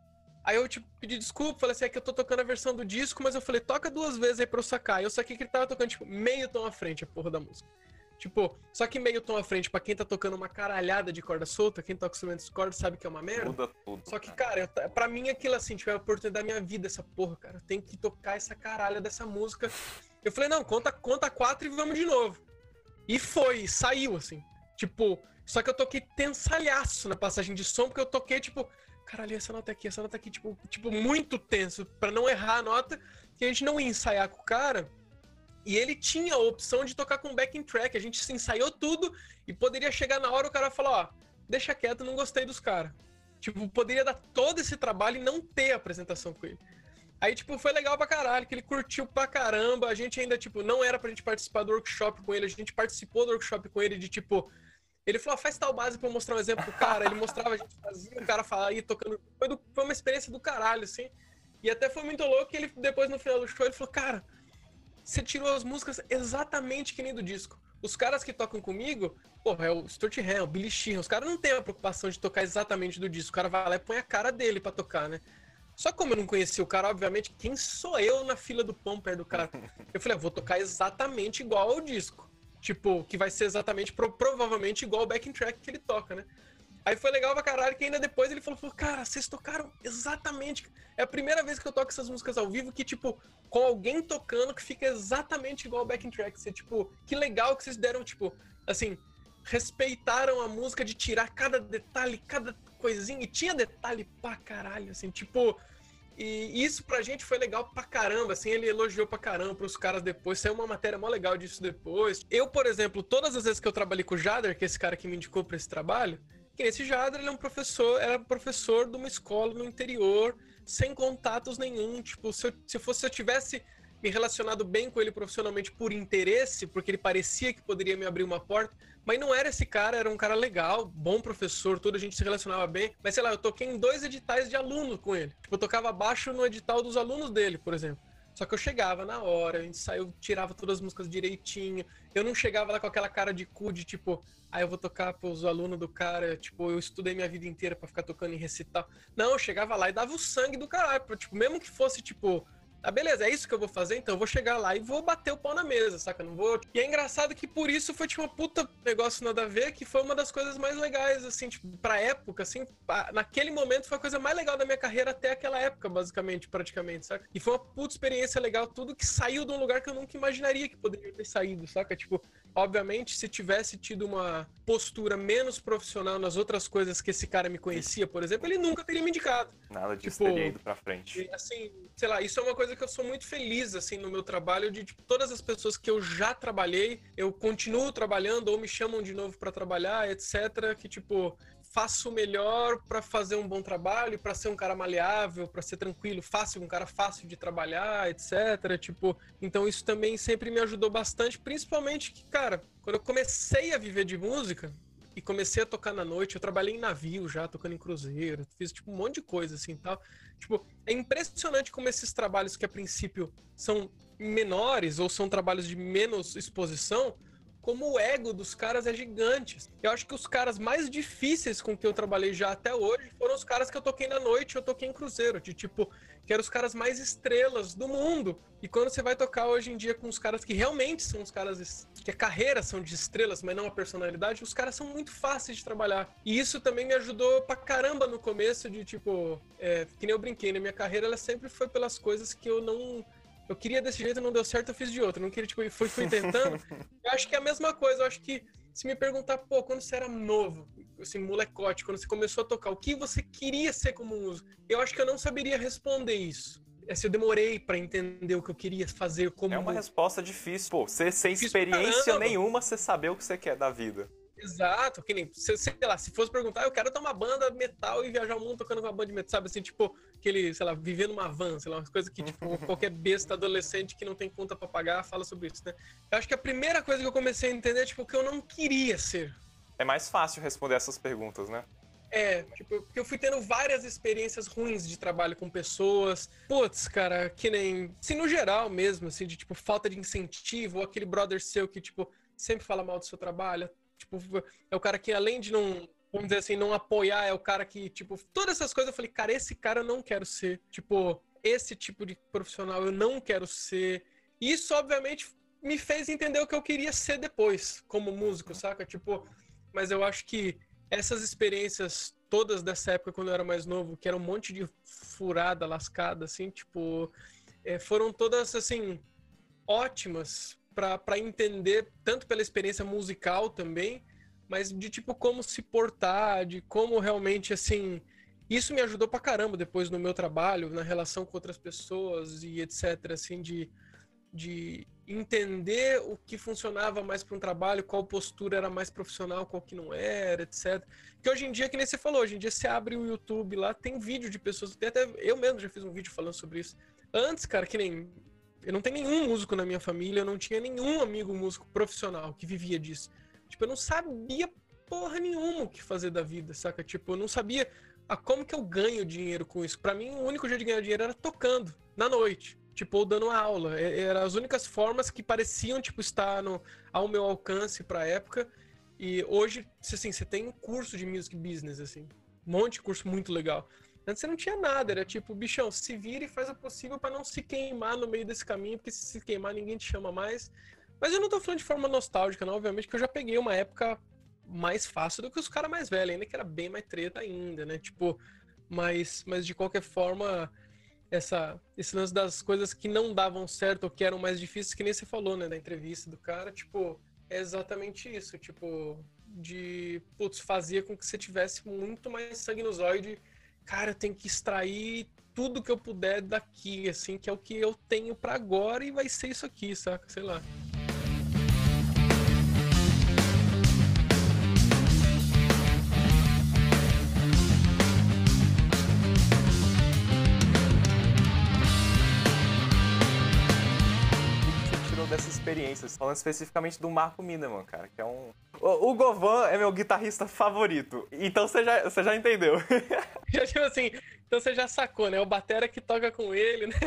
Aí eu, tipo, pedi desculpa, falei assim, é que eu tô tocando a versão do disco, mas eu falei, toca duas vezes aí pra eu sacar. E eu saquei que ele tava tocando, tipo, meio tom à frente, a porra da música. Tipo, só que meio tom à frente, pra quem tá tocando uma caralhada de corda solta, quem toca instrumentos de corda sabe que é uma merda. Muda tudo. Só que, cara, eu, pra mim aquilo, assim, tipo, é a oportunidade da minha vida, essa porra, cara. Eu tenho que tocar essa caralha dessa música. Eu falei, não, conta, conta quatro e vamos de novo. E foi, saiu, assim. Tipo, só que eu toquei tensalhaço na passagem de som, porque eu toquei, tipo, caralho, essa nota aqui, essa nota aqui, tipo, tipo muito tenso, pra não errar a nota, que a gente não ia ensaiar com o cara. E ele tinha a opção de tocar com backing track, a gente se ensaiou tudo e poderia chegar na hora o cara falar, ó, deixa quieto, não gostei dos caras. Tipo, poderia dar todo esse trabalho e não ter apresentação com ele. Aí, tipo, foi legal pra caralho, que ele curtiu pra caramba. A gente ainda, tipo, não era pra gente participar do workshop com ele, a gente participou do workshop com ele de, tipo... Ele falou, ah, faz tal base pra eu mostrar um exemplo pro cara. Ele mostrava, a gente fazia, o cara falava, ia tocando. Foi, do, foi uma experiência do caralho, assim. E até foi muito louco que ele, depois, no final do show, ele falou, cara, você tirou as músicas exatamente que nem do disco. Os caras que tocam comigo, porra, é o Stuart Ham, o Billy Sheehan, os caras não têm a preocupação de tocar exatamente do disco. O cara vai lá e põe a cara dele pra tocar, né? Só como eu não conhecia o cara, obviamente, quem sou eu na fila do pão perto do cara? Eu falei, ah, vou tocar exatamente igual ao disco. Tipo, que vai ser exatamente, pro, provavelmente igual ao backing track que ele toca, né? Aí foi legal pra caralho que ainda depois ele falou, cara, vocês tocaram exatamente. É a primeira vez que eu toco essas músicas ao vivo que, tipo, com alguém tocando que fica exatamente igual ao backing track. Você, tipo, que legal que vocês deram, tipo, assim, respeitaram a música de tirar cada detalhe, cada coisinha. E tinha detalhe pra caralho, assim, tipo... E isso pra gente foi legal pra caramba, assim, ele elogiou pra caramba pros caras depois, saiu uma matéria mó legal disso depois. Eu, por exemplo, todas as vezes que eu trabalhei com o Jader, que é esse cara que me indicou pra esse trabalho, que esse Jader, ele é um professor, era professor de uma escola no interior, sem contatos nenhum, tipo, se, eu, se fosse, se eu tivesse me relacionado bem com ele profissionalmente por interesse, porque ele parecia que poderia me abrir uma porta, mas não era esse cara, era um cara legal, bom professor, tudo, a gente se relacionava bem, mas sei lá, eu toquei em dois editais de aluno com ele. Tipo, eu tocava baixo no edital dos alunos dele, por exemplo. Só que eu chegava na hora, a gente saiu, tirava todas as músicas direitinho. Eu não chegava lá com aquela cara de cu de tipo, ah, eu vou tocar pros alunos do cara, tipo, eu estudei minha vida inteira pra ficar tocando em recital. Não, eu chegava lá e dava o sangue do caralho, tipo, mesmo que fosse, tipo, ah, beleza, é isso que eu vou fazer, então eu vou chegar lá e vou bater o pau na mesa, saca? Não vou... E é engraçado que por isso foi, tipo, uma puta negócio nada a ver, que foi uma das coisas mais legais, assim, tipo, pra época, assim, naquele momento foi a coisa mais legal da minha carreira até aquela época, basicamente, praticamente, saca? E foi uma puta experiência legal, tudo que saiu de um lugar que eu nunca imaginaria que poderia ter saído, saca? Tipo, obviamente, se tivesse tido uma postura menos profissional nas outras coisas que esse cara me conhecia, por exemplo, ele nunca teria me indicado. Nada disso tipo, teria ido pra frente. E, assim, sei lá, isso é uma coisa que eu sou muito feliz, assim, no meu trabalho, de tipo, todas as pessoas que eu já trabalhei, eu continuo trabalhando ou me chamam de novo pra trabalhar, etcétera, que, tipo, faço o melhor pra fazer um bom trabalho, pra ser um cara maleável, pra ser tranquilo, fácil, um cara fácil de trabalhar, etcétera. Tipo, então isso também sempre me ajudou bastante, principalmente que, cara, quando eu comecei a viver de música e comecei a tocar na noite, eu trabalhei em navio já, tocando em cruzeiro, fiz, tipo, um monte de coisa, assim, tal. Tipo, é impressionante como esses trabalhos que, a princípio, são menores ou são trabalhos de menos exposição, como o ego dos caras é gigante. Eu acho que os caras mais difíceis com que eu trabalhei já até hoje foram os caras que eu toquei na noite, eu toquei em cruzeiro, de tipo, que eram os caras mais estrelas do mundo. E quando você vai tocar hoje em dia com os caras que realmente são os caras que a carreira são de estrelas, mas não a personalidade, os caras são muito fáceis de trabalhar. E isso também me ajudou pra caramba no começo de tipo, é, que nem eu brinquei, na minha carreira ela sempre foi pelas coisas que eu não... Eu queria desse jeito, não deu certo, eu fiz de outro. Não queria, tipo, fui, fui tentando. Eu acho que é a mesma coisa. Eu acho que se me perguntar, pô, quando você era novo, assim, molecote, quando você começou a tocar, o que você queria ser como músico? Eu acho que eu não saberia responder isso. Assim, eu demorei pra entender o que eu queria fazer como... É uma resposta difícil. Pô, você sem experiência nenhuma, você saber o que você quer da vida. Exato, que nem, sei lá, se fosse perguntar, eu quero ter uma banda metal e viajar o mundo tocando com uma banda de metal, sabe, assim, tipo, aquele, sei lá, viver numa van, sei lá, umas coisas que, tipo, qualquer besta adolescente que não tem conta pra pagar fala sobre isso, né? Eu acho que a primeira coisa que eu comecei a entender é, tipo, que eu não queria ser. É mais fácil responder essas perguntas, né? É, tipo, porque eu fui tendo várias experiências ruins de trabalho com pessoas. Putz, cara, que nem, assim, no geral mesmo, assim, de, tipo, falta de incentivo, ou aquele brother seu que, tipo, sempre fala mal do seu trabalho. Tipo, é o cara que, além de não, vamos dizer assim, não apoiar, é o cara que, tipo, todas essas coisas eu falei, cara, esse cara eu não quero ser. Tipo, esse tipo de profissional eu não quero ser. E isso, obviamente, me fez entender o que eu queria ser depois, como músico, saca? Tipo, mas eu acho que essas experiências todas dessa época, quando eu era mais novo, que era um monte de furada, lascada, assim, tipo, é, foram todas, assim, ótimas para entender, tanto pela experiência musical também, mas de tipo como se portar, de como realmente, assim, isso me ajudou pra caramba depois no meu trabalho, na relação com outras pessoas e etc, assim, de, de entender o que funcionava mais para um trabalho, qual postura era mais profissional, qual que não era, etcétera. Que hoje em dia, que nem você falou, hoje em dia você abre o YouTube lá, tem vídeo de pessoas, tem até eu mesmo já fiz um vídeo falando sobre isso. Antes, cara, que nem... Eu não tenho nenhum músico na minha família, eu não tinha nenhum amigo músico profissional que vivia disso. Tipo, eu não sabia porra nenhuma o que fazer da vida, saca? Tipo, eu não sabia a como que eu ganho dinheiro com isso. Pra mim, o único jeito de ganhar dinheiro era tocando, na noite. Tipo, ou dando aula. Eram as únicas formas que pareciam, tipo, estar no, ao meu alcance pra época. E hoje, assim, você tem um curso de music business, assim. Um monte de curso muito legal. Antes você não tinha nada, era tipo, bichão, se vira e faz o possível pra não se queimar no meio desse caminho, porque se se queimar ninguém te chama mais. Mas eu não tô falando de forma nostálgica, não, obviamente, que eu já peguei uma época mais fácil do que os caras mais velhos, ainda que era bem mais treta ainda, né? Tipo, mas, mas de qualquer forma, essa, esse lance das coisas que não davam certo ou que eram mais difíceis, que nem você falou, né, da entrevista do cara, tipo, é exatamente isso, tipo, de, putz, fazia com que você tivesse muito mais sangue no zóio de, cara, eu tenho que extrair tudo que eu puder daqui, assim, que é o que eu tenho pra agora e vai ser isso aqui, saca? Sei lá. Dessas experiências, falando especificamente do Marco Minnemann, cara, que é um... O, o Govan é meu guitarrista favorito, então você já, você já entendeu. Já, tipo assim, então você já sacou, né? O batera que toca com ele, né?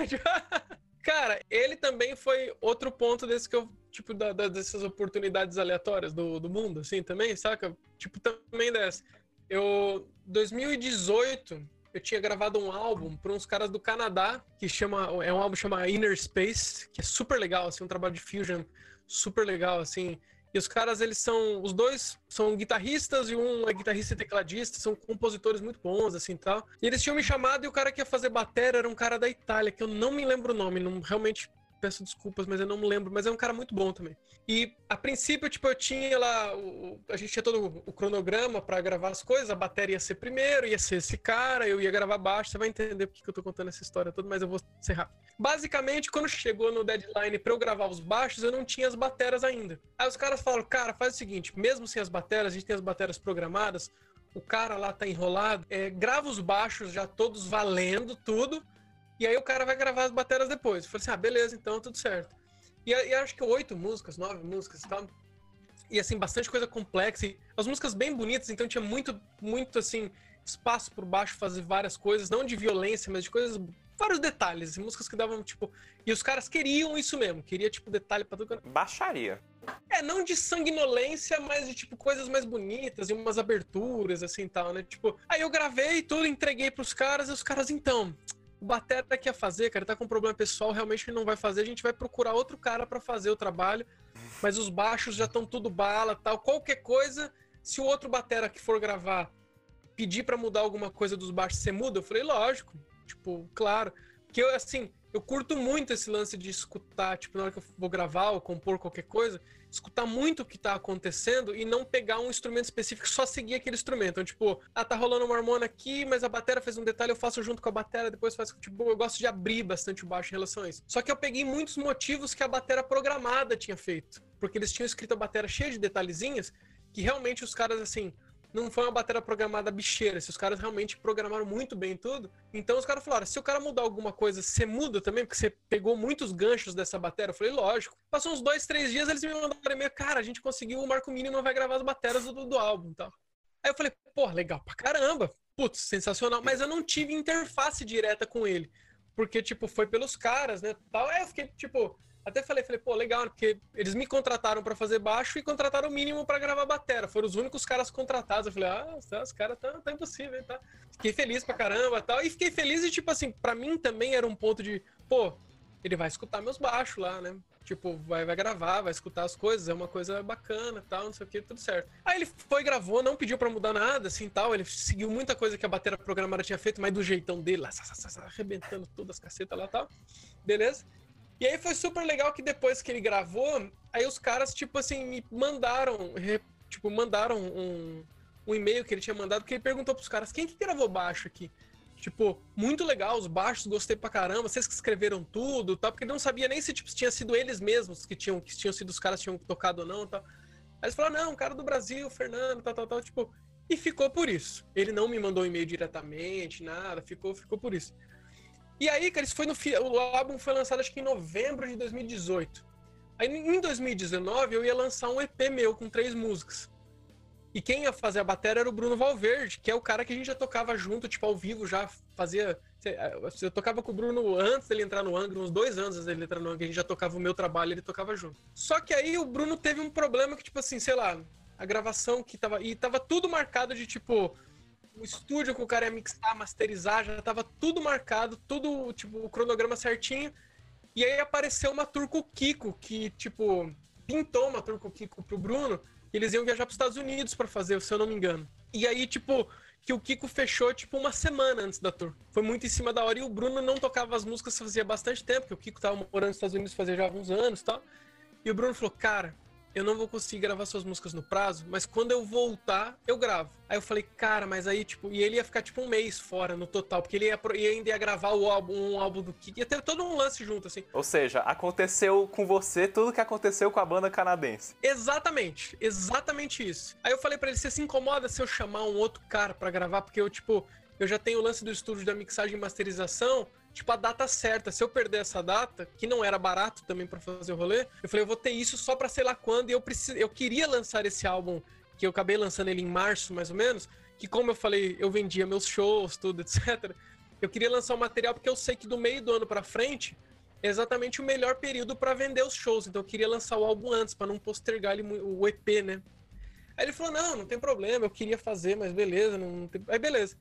Cara, ele também foi outro ponto desse que eu, tipo, da, da, dessas oportunidades aleatórias do, do mundo, assim, também, saca? Tipo, também dessa. Eu, dois mil e dezoito, eu tinha gravado um álbum para uns caras do Canadá, que chama, é um álbum chamado Inner Space, que é super legal, assim, um trabalho de fusion super legal, assim. E os caras, eles são, os dois são guitarristas e um é guitarrista e tecladista, são compositores muito bons, assim, tal. E eles tinham me chamado e o cara que ia fazer bateria era um cara da Itália, que eu não me lembro o nome, não, realmente peço desculpas, mas eu não me lembro, mas é um cara muito bom também. E, a princípio, tipo, eu tinha lá, o, a gente tinha todo o cronograma pra gravar as coisas, a bateria ia ser primeiro, ia ser esse cara, eu ia gravar baixo, você vai entender porque que eu tô contando essa história toda, mas eu vou ser rápido. Basicamente, quando chegou no deadline pra eu gravar os baixos, eu não tinha as bateras ainda. Aí os caras falaram, cara, faz o seguinte, mesmo sem as bateras, a gente tem as bateras programadas, o cara lá tá enrolado, é, grava os baixos já todos valendo, tudo, e aí o cara vai gravar as bateras depois. Eu falei assim, ah, beleza, então, tudo certo. E, e acho que oito músicas, nove músicas e tal. E, assim, bastante coisa complexa. E as músicas bem bonitas, então tinha muito, muito, assim, espaço por baixo fazer várias coisas. Não de violência, mas de coisas... Vários detalhes. Assim, músicas que davam, tipo... E os caras queriam isso mesmo. Queria, tipo, detalhe pra tudo. Baixaria. É, não de sanguinolência, mas de, tipo, coisas mais bonitas e umas aberturas, assim, tal, né? Tipo... Aí eu gravei tudo, entreguei pros caras e os caras, então... O batera que ia fazer, cara, tá com um problema pessoal, realmente ele não vai fazer, a gente vai procurar outro cara pra fazer o trabalho, mas os baixos já estão tudo bala, tal, qualquer coisa, se o outro batera que for gravar pedir pra mudar alguma coisa dos baixos, você muda? Eu falei, lógico, tipo, claro, porque eu, assim, eu curto muito esse lance de escutar, tipo, na hora que eu vou gravar ou compor qualquer coisa, escutar muito o que tá acontecendo e não pegar um instrumento específico e só seguir aquele instrumento. Então, tipo, ah, tá rolando uma harmônia aqui, mas a bateria fez um detalhe, eu faço junto com a bateria, depois faço, tipo, eu gosto de abrir bastante o baixo em relação a isso. Só que eu peguei muitos motivos que a bateria programada tinha feito, porque eles tinham escrito a bateria cheia de detalhezinhos que realmente os caras, assim... Não foi uma bateria programada bicheira, se os caras realmente programaram muito bem tudo. Então os caras falaram, se o cara mudar alguma coisa, você muda também? Porque você pegou muitos ganchos dessa bateria? Eu falei, lógico. Passou uns dois, três dias, eles me mandaram e-mail, cara, a gente conseguiu, o Marco Minnemann vai gravar as baterias do, do álbum e tal. Aí eu falei, pô, legal pra caramba. Putz, sensacional. Mas eu não tive interface direta com ele. Porque, tipo, foi pelos caras, né, tal. Aí eu fiquei, tipo... Até falei, falei, pô, legal, porque eles me contrataram pra fazer baixo e contrataram o mínimo pra gravar bateria. Foram os únicos caras contratados. Eu falei, ah, os caras tá, tá impossível, tá? Fiquei feliz pra caramba e tal. E fiquei feliz e, tipo assim, pra mim também era um ponto de, pô, ele vai escutar meus baixos lá, né? Tipo, vai, vai gravar, vai escutar as coisas, é uma coisa bacana, tal, não sei o que, tudo certo. Aí ele foi, gravou, não pediu pra mudar nada, assim, tal. Ele seguiu muita coisa que a bateria programada tinha feito, mas do jeitão dele, lá, arrebentando todas as cacetas lá, tal. Beleza? E aí foi super legal que depois que ele gravou, aí os caras, tipo assim, me mandaram, tipo, mandaram um, um e-mail que ele tinha mandado, que ele perguntou pros caras, quem que gravou baixo aqui? Tipo, muito legal, os baixos, gostei pra caramba, vocês que escreveram tudo, tal, porque ele não sabia nem se, tipo, tinha sido eles mesmos que tinham, que tinham sido os caras que tinham tocado ou não, tal. Aí eles falaram, não, um cara do Brasil, Fernando, tal, tal, tal, tipo, e ficou por isso. Ele não me mandou um e-mail diretamente, nada, ficou, ficou por isso. E aí, cara, isso foi no o álbum foi lançado acho que em novembro de dois mil e dezoito. Aí em dois mil e dezenove eu ia lançar um E P meu com três músicas. E quem ia fazer a bateria era o Bruno Valverde, que é o cara que a gente já tocava junto, tipo, ao vivo, já fazia... Eu tocava com o Bruno antes dele entrar no Angra, uns dois anos antes dele entrar no Angra, a gente já tocava o meu trabalho, ele tocava junto. Só que aí o Bruno teve um problema que, tipo assim, sei lá, a gravação que tava... E tava tudo marcado de, tipo, o estúdio que o cara ia mixar, masterizar, já tava tudo marcado, tudo, tipo, o cronograma certinho. E aí apareceu uma tour com o Kiko, que, tipo, pintou uma tour com o Kiko pro Bruno, e eles iam viajar pros Estados Unidos pra fazer, se eu não me engano. E aí, tipo, que o Kiko fechou, tipo, uma semana antes da tour. Foi muito em cima da hora, e o Bruno não tocava as músicas fazia bastante tempo, porque o Kiko tava morando nos Estados Unidos fazia já alguns anos e tal. E o Bruno falou, cara, eu não vou conseguir gravar suas músicas no prazo, mas quando eu voltar, eu gravo. Aí eu falei, cara, mas aí, tipo... E ele ia ficar, tipo, um mês fora no total, porque ele ia, ia ainda ia gravar o álbum, um álbum do Kiko. Ia ter todo um lance junto, assim. Ou seja, aconteceu com você tudo que aconteceu com a banda canadense. Exatamente, exatamente isso. Aí eu falei pra ele, você se incomoda se eu chamar um outro cara pra gravar? Porque eu, tipo, eu já tenho o lance do estúdio da mixagem e masterização, tipo, a data certa. Se eu perder essa data, que não era barato também pra fazer o rolê, eu falei, eu vou ter isso só pra sei lá quando, e eu, preciso, eu queria lançar esse álbum, que eu acabei lançando ele em março, mais ou menos, que como eu falei, eu vendia meus shows, tudo, etcétera. Eu queria lançar o material porque eu sei que do meio do ano pra frente é exatamente o melhor período pra vender os shows, então eu queria lançar o álbum antes, pra não postergar ele, o E P, né? Aí ele falou, não, não tem problema, eu queria fazer, mas beleza, não tem... Aí beleza.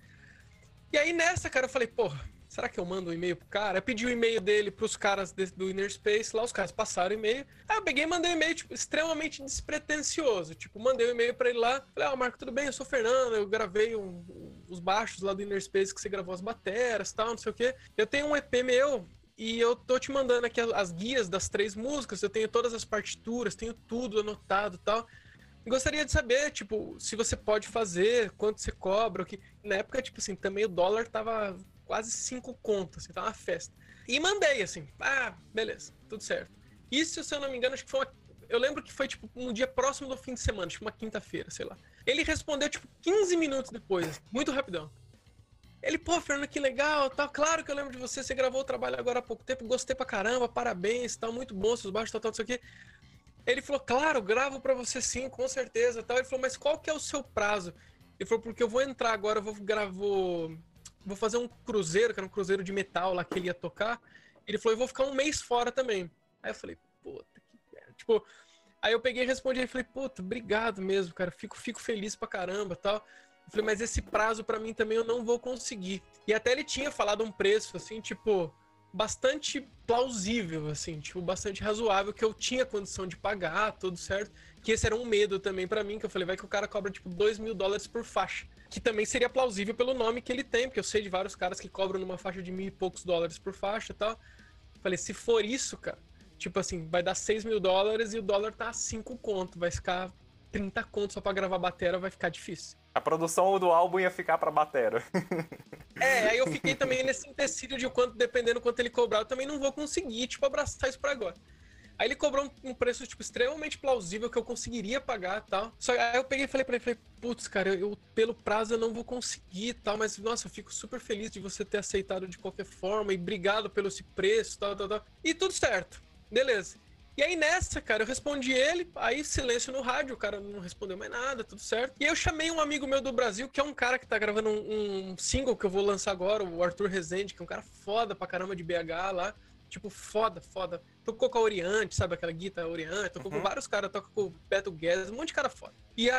E aí nessa, cara, eu falei, porra, será que eu mando um e-mail pro cara? Eu pedi o e-mail dele pros caras do Inner Space, lá os caras passaram o e-mail. Aí eu peguei e mandei um e-mail, tipo, extremamente despretensioso. Tipo, mandei um e-mail pra ele lá. Falei, ah, Marco, tudo bem? Eu sou o Fernando, eu gravei um, os baixos lá do Inner Space que você gravou as bateras e tal, não sei o quê. Eu tenho um E P meu e eu tô te mandando aqui as, as guias das três músicas, eu tenho todas as partituras, tenho tudo anotado e tal. Gostaria de saber, tipo, se você pode fazer, quanto você cobra, o que... Na época, tipo assim, também o dólar tava quase cinco contas, assim, tava uma festa. E mandei, assim, ah, beleza, tudo certo. Isso, se eu não me engano, acho que foi uma... Eu lembro que foi, tipo, um dia próximo do fim de semana, tipo, uma quinta-feira, sei lá. Ele respondeu, tipo, quinze minutos depois, assim, muito rapidão. Ele, pô, Fernando, que legal, tal, claro que eu lembro de você, você gravou o trabalho agora há pouco tempo, gostei pra caramba, parabéns, tal, muito bom, seus baixos, tal, tal, não sei o quê. Ele falou, claro, gravo pra você sim, com certeza, tal. Ele falou, mas qual que é o seu prazo? Ele falou, porque eu vou entrar agora, eu vou gravar, vou, vou fazer um cruzeiro, que era um cruzeiro de metal lá que ele ia tocar. Ele falou, eu vou ficar um mês fora também. Aí eu falei, puta que merda. Tipo, aí eu peguei e respondi, ele falei, puta, obrigado mesmo, cara, fico, fico feliz pra caramba, tal. Eu falei, mas esse prazo pra mim também eu não vou conseguir. E até ele tinha falado um preço, assim, tipo... bastante plausível, assim, tipo, bastante razoável, que eu tinha condição de pagar, tudo certo. Que esse era um medo também pra mim, que eu falei, vai que o cara cobra, tipo, dois mil dólares por faixa. Que também seria plausível pelo nome que ele tem, porque eu sei de vários caras que cobram numa faixa de mil e poucos dólares por faixa e tal. Falei, se for isso, cara, tipo assim, vai dar seis mil dólares e o dólar tá a cinco conto, vai ficar trinta conto só pra gravar batera, vai ficar difícil. A produção do álbum ia ficar pra batera. É, aí eu fiquei também nesse empecilho de quanto, dependendo do quanto ele cobrar, eu também não vou conseguir, tipo, abraçar isso pra agora. Aí ele cobrou um, um preço, tipo, extremamente plausível que eu conseguiria pagar e tal. Só que aí eu peguei e falei pra ele, falei, putz, cara, eu, eu, pelo prazo eu não vou conseguir e tal, mas, nossa, eu fico super feliz de você ter aceitado de qualquer forma e obrigado pelo esse preço, tal, tal, tal. E tudo certo, beleza. E aí nessa, cara, eu respondi ele, aí silêncio no rádio, o cara não respondeu mais nada, tudo certo. E aí eu chamei um amigo meu do Brasil, que é um cara que tá gravando um, um single que eu vou lançar agora, o Arthur Rezende, que é um cara foda pra caramba de B H lá. Tipo, foda, foda. Tocou com a Oriente, sabe? Aquela guitarra Oriente. Tocou uhum. com vários caras, toca com o Beto Guedes, um monte de cara foda. E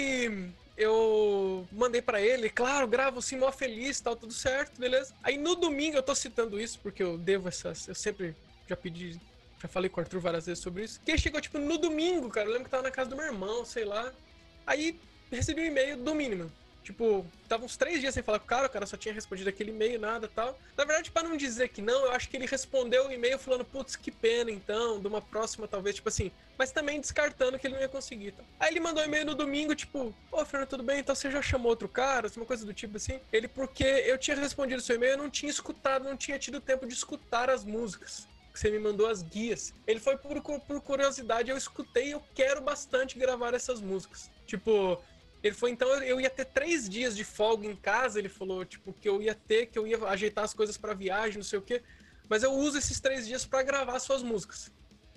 aí eu mandei pra ele, claro, gravo sim, mó feliz, tal, tudo certo, beleza. Aí no domingo, eu tô citando isso porque eu devo essas... Eu sempre já pedi... Já falei com o Arthur várias vezes sobre isso. Que ele chegou, tipo, no domingo, cara. Eu lembro que tava na casa do meu irmão, sei lá. Aí recebi um e-mail do mínimo. Tipo, tava uns três dias sem falar com o cara, o cara só tinha respondido aquele e-mail, nada tal. Na verdade, pra não dizer que não, eu acho que ele respondeu o e-mail falando, putz, que pena então, de uma próxima talvez, tipo assim, mas também descartando que ele não ia conseguir. Tá? Aí ele mandou um e-mail no domingo, tipo, ô Fernando, tudo bem? Então você já chamou outro cara? Uma coisa do tipo assim. Ele, porque eu tinha respondido o seu e-mail, eu não tinha escutado, não tinha tido tempo de escutar as músicas. Você me mandou as guias. Ele foi por, por curiosidade, eu escutei e eu quero bastante gravar essas músicas. Tipo, ele foi, então eu ia ter três dias de folga em casa, ele falou, tipo, que eu ia ter, que eu ia ajeitar as coisas pra viagem, não sei o quê. Mas eu uso esses três dias pra gravar suas músicas.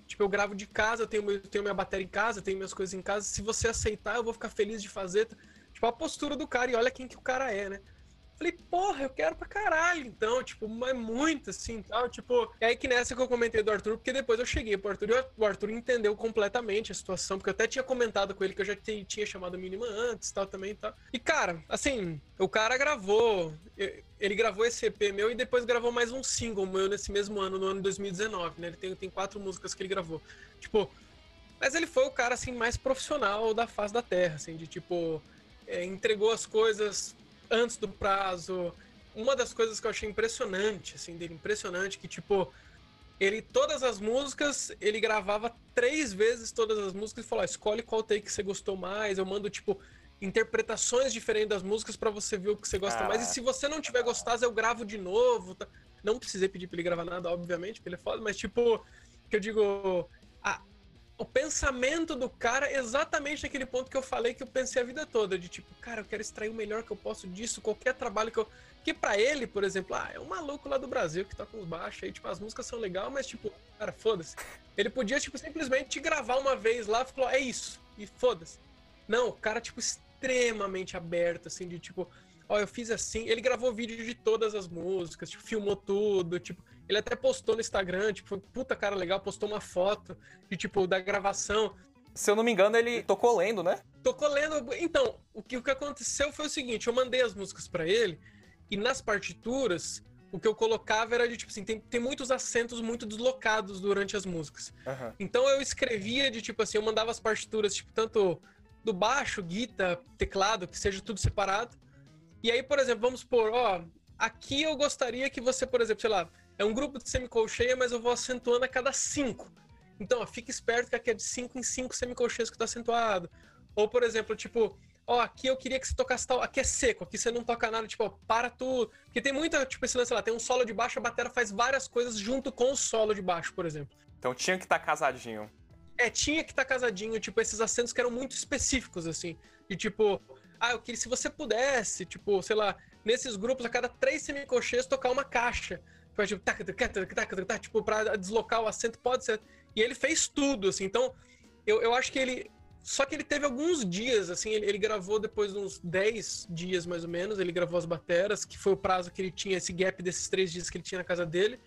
Tipo, eu gravo de casa, eu tenho, eu tenho minha bateria em casa, tenho minhas coisas em casa. Se você aceitar, eu vou ficar feliz de fazer. Tipo, a postura do cara, e olha quem que o cara é, né? Falei, porra, eu quero pra caralho, então, tipo, mas muito assim, tal, tipo... É aí que nessa que eu comentei do Arthur, porque depois eu cheguei pro Arthur e o Arthur entendeu completamente a situação, porque eu até tinha comentado com ele que eu já tinha chamado a Mínima antes, tal, também, tal. E, cara, assim, o cara gravou, ele gravou esse E P meu e depois gravou mais um single meu nesse mesmo ano, no ano dois mil e dezenove, né? Ele tem, tem quatro músicas que ele gravou. Tipo, mas ele foi o cara, assim, mais profissional da face da terra, assim, de, tipo, é, entregou as coisas antes do prazo. Uma das coisas que eu achei impressionante, assim, dele, impressionante, que, tipo, ele, todas as músicas, ele gravava três vezes todas as músicas e falou, ah, escolhe qual take que você gostou mais, eu mando, tipo, interpretações diferentes das músicas pra você ver o que você gosta Ah. mais, e se você não tiver gostado, eu gravo de novo, tá? Não precisei pedir pra ele gravar nada, obviamente, porque ele é foda, mas, tipo, que eu digo, a, o pensamento do cara é exatamente naquele ponto que eu falei que eu pensei a vida toda, de tipo, cara, eu quero extrair o melhor que eu posso disso, qualquer trabalho que eu... Que pra ele, por exemplo, ah, é um maluco lá do Brasil que toca uns baixos aí, tipo, as músicas são legais, mas tipo, cara, foda-se. Ele podia, tipo, simplesmente gravar uma vez lá e falar, é isso, e foda-se. Não, o cara, tipo, extremamente aberto, assim, de tipo, ó, eu fiz assim, ele gravou vídeo de todas as músicas, tipo, filmou tudo, tipo, ele até postou no Instagram, tipo, puta cara legal, postou uma foto de, tipo, da gravação. Se eu não me engano, ele tocou lendo, né? Tocou lendo. Então, o que, o que aconteceu foi o seguinte, eu mandei as músicas pra ele, e nas partituras, o que eu colocava era de, tipo assim, tem, tem muitos acentos muito deslocados durante as músicas. Uhum. Então eu escrevia de, tipo assim, eu mandava as partituras, tipo, tanto do baixo, guitarra, teclado, que seja tudo separado. E aí, por exemplo, vamos supor, ó, aqui eu gostaria que você, por exemplo, sei lá, é um grupo de semicolcheia, mas eu vou acentuando a cada cinco. Então, ó, fica esperto que aqui é de cinco em cinco semicolcheias que tá acentuado. Ou, por exemplo, tipo, ó, aqui eu queria que você tocasse tal, aqui é seco, aqui você não toca nada, tipo, ó, para tudo. Porque tem muita, tipo, esse lance lá, tem um solo de baixo, a bateria faz várias coisas junto com o solo de baixo, por exemplo. Então tinha que estar tá casadinho. É, tinha que estar tá casadinho, tipo, esses acentos que eram muito específicos, assim. De tipo, ah, eu queria, se você pudesse, tipo, sei lá, nesses grupos, a cada três semicolcheias tocar uma caixa. Tipo, tac, tac, tac, tac, tac, tipo, pra deslocar o acento, pode ser. E ele fez tudo, assim. Então, eu, eu acho que ele... Só que ele teve alguns dias, assim, ele, ele gravou depois de uns dez dias, mais ou menos, ele gravou as bateras, que foi o prazo que ele tinha, esse gap desses três dias que ele tinha na casa dele.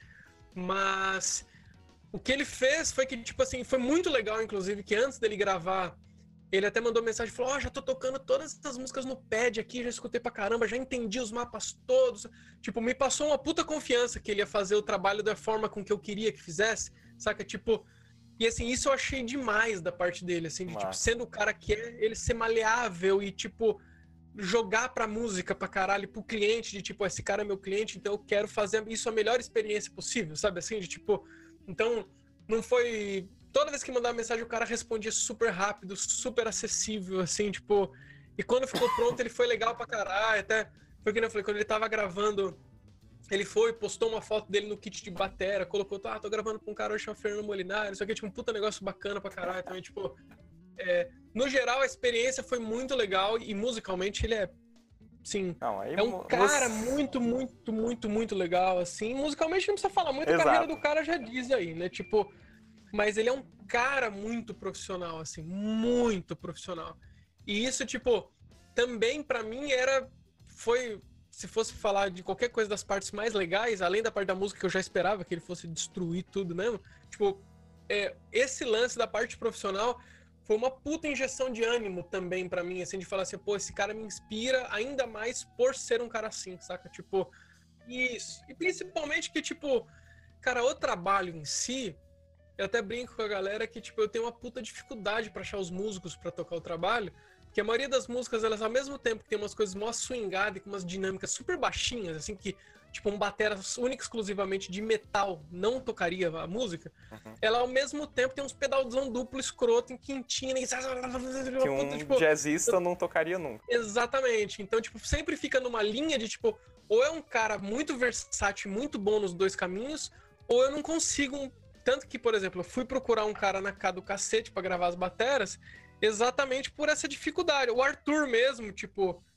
Mas o que ele fez foi que, tipo assim, foi muito legal, inclusive, que antes dele gravar, ele até mandou mensagem e falou, ó, oh, já tô tocando todas essas músicas no pad aqui, já escutei pra caramba, já entendi os mapas todos. Tipo, me passou uma puta confiança que ele ia fazer o trabalho da forma com que eu queria que fizesse, saca? Tipo... E assim, isso eu achei demais da parte dele, assim, de, tipo, sendo o cara que é, ele ser maleável e, tipo, jogar pra música pra caralho, pro cliente, de tipo, esse cara é meu cliente, então eu quero fazer isso a melhor experiência possível, sabe assim? De tipo, então, não foi... Toda vez que mandava mensagem, o cara respondia super rápido, super acessível, assim, tipo... E quando ficou pronto, ele foi legal pra caralho, até... Foi que eu falei, quando ele tava gravando... Ele foi, postou uma foto dele no kit de batera, colocou, ah, tô gravando com um cara hoje, chama Fernando Molinari, isso aqui é tipo um puta negócio bacana pra caralho também, tipo... É, no geral, a experiência foi muito legal e musicalmente ele é, sim, não, aí é um cara você... muito, muito, muito, muito legal, assim. Musicalmente não precisa falar muito, a Exato. carreira do cara já diz aí, né, tipo... Mas ele é um cara muito profissional, assim, muito profissional. E isso, tipo, também pra mim era... Foi... Se fosse falar de qualquer coisa das partes mais legais, além da parte da música que eu já esperava que ele fosse destruir tudo mesmo, tipo, é, esse lance da parte profissional foi uma puta injeção de ânimo também pra mim, assim, de falar assim, pô, esse cara me inspira ainda mais por ser um cara assim, saca? Tipo, isso. E principalmente que, tipo, cara, o trabalho em si, eu até brinco com a galera que, tipo, eu tenho uma puta dificuldade pra achar os músicos pra tocar o trabalho, porque a maioria das músicas, elas ao mesmo tempo que tem umas coisas mó swingadas e com umas dinâmicas super baixinhas, assim, que, tipo, um batera única exclusivamente de metal não tocaria a música, uhum. Ela ao mesmo tempo tem uns pedalzão duplo escroto em quintina, e... que um tipo, jazzista não tocaria nunca. Exatamente. Então, tipo, sempre fica numa linha de, tipo, ou é um cara muito versátil, muito bom nos dois caminhos, ou eu não consigo... Tanto que, por exemplo, eu fui procurar um cara na K do cacete pra gravar as bateras, exatamente por essa dificuldade. O Arthur mesmo, tipo,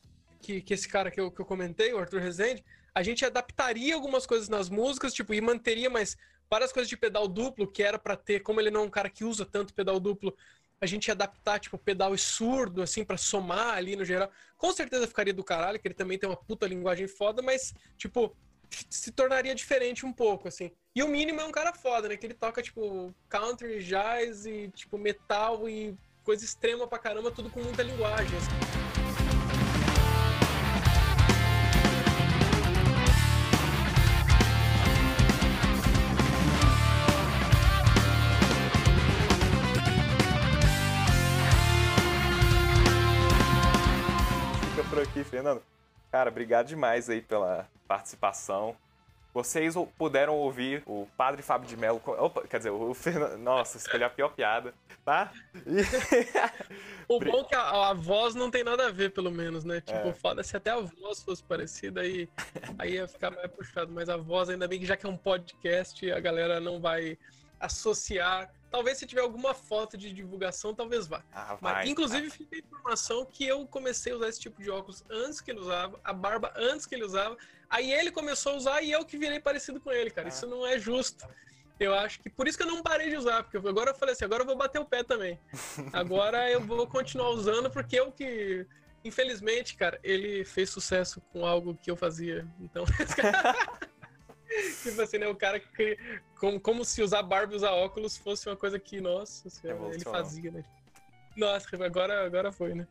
que, que esse cara que eu, que eu comentei, o Arthur Rezende, a gente adaptaria algumas coisas nas músicas, tipo, e manteria, mas várias coisas de pedal duplo, que era pra ter, como ele não é um cara que usa tanto pedal duplo, a gente ia adaptar, tipo, pedal e surdo, assim, pra somar ali no geral. Com certeza ficaria do caralho, que ele também tem uma puta linguagem foda, mas, tipo, se tornaria diferente um pouco, assim. E o Mínimo é um cara foda, né? Que ele toca, tipo, country, jazz e, tipo, metal e coisa extrema pra caramba, tudo com muita linguagem, assim. Por aqui, Fernando. Cara, obrigado demais aí pela participação. Vocês puderam ouvir o Padre Fábio de Mello... Opa, quer dizer, o Fernando... Nossa, escolhi a pior piada, tá? E... O bom é que a, a voz não tem nada a ver, pelo menos, né? Tipo, É. foda se até a voz fosse parecida, aí, aí ia ficar mais puxado. Mas a voz, ainda bem que já que é um podcast, a galera não vai associar... Talvez se tiver alguma foto de divulgação, talvez vá. Ah, vai, Mas, inclusive, vai. fica a informação que eu comecei a usar esse tipo de óculos antes que ele usava, a barba antes que ele usava. Aí ele começou a usar e eu que virei parecido com ele, cara. Ah. Isso não é justo. Eu acho que... Por isso que eu não parei de usar, porque agora eu falei assim, agora eu vou bater o pé também. Agora eu vou continuar usando, porque eu que... Infelizmente, cara, ele fez sucesso com algo que eu fazia. Então... Tipo assim, né? O cara que. Como, como se usar barba e usar óculos fosse uma coisa que, nossa senhora, ele fazia, né? Nossa, agora, agora foi, né?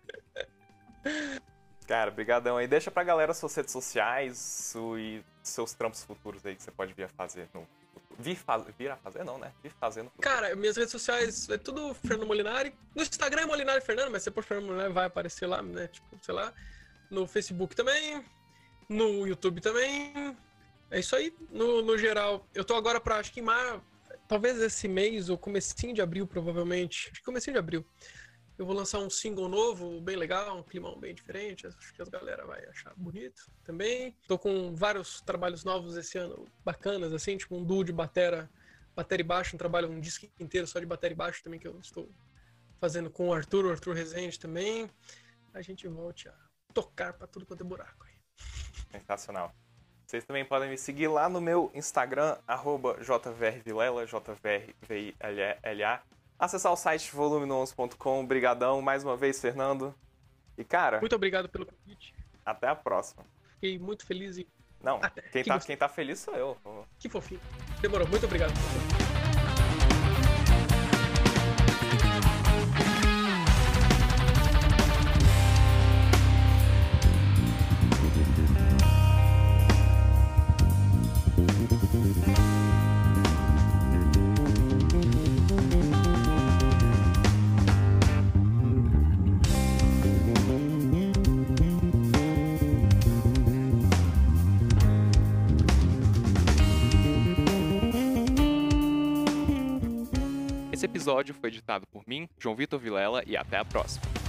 Cara, brigadão aí. Deixa pra galera suas redes sociais e seus trampos futuros aí que você pode vir a fazer no. Vir, faz... vir a fazer, não, né? Vir fazer no futuro. Cara, minhas redes sociais é tudo Fernando Molinari. No Instagram é Molinari Fernando, mas se você pôr Fernando Molinari vai aparecer lá, né? Tipo, sei lá. No Facebook também. No YouTube também. É isso aí, no, no geral. Eu tô agora pra, acho que em mar... talvez esse mês, ou comecinho de abril, provavelmente. Acho que comecinho de abril. Eu vou lançar um single novo, bem legal, um climão bem diferente. Acho que as galera vai achar bonito também. Tô com vários trabalhos novos esse ano, bacanas, assim, tipo um duo de batera, batera e baixo, um trabalho, um disco inteiro só de batera e baixo também, que eu estou fazendo com o Arthur, o Arthur Rezende também. A gente volte a tocar pra tudo quanto é buraco aí. Sensacional. Vocês também podem me seguir lá no meu Instagram, arroba jvrvilela, J V R V I L A. Acessar o site volume onze ponto com. Brigadão mais uma vez, Fernando. E, cara... Muito obrigado pelo convite. Até a próxima. Fiquei muito feliz e... Não, Até. Quem, Que tá, gostoso. quem tá feliz sou eu. Que fofinho. Demorou. Muito obrigado. Esse episódio foi editado por mim, João Vitor Vilela, e até a próxima.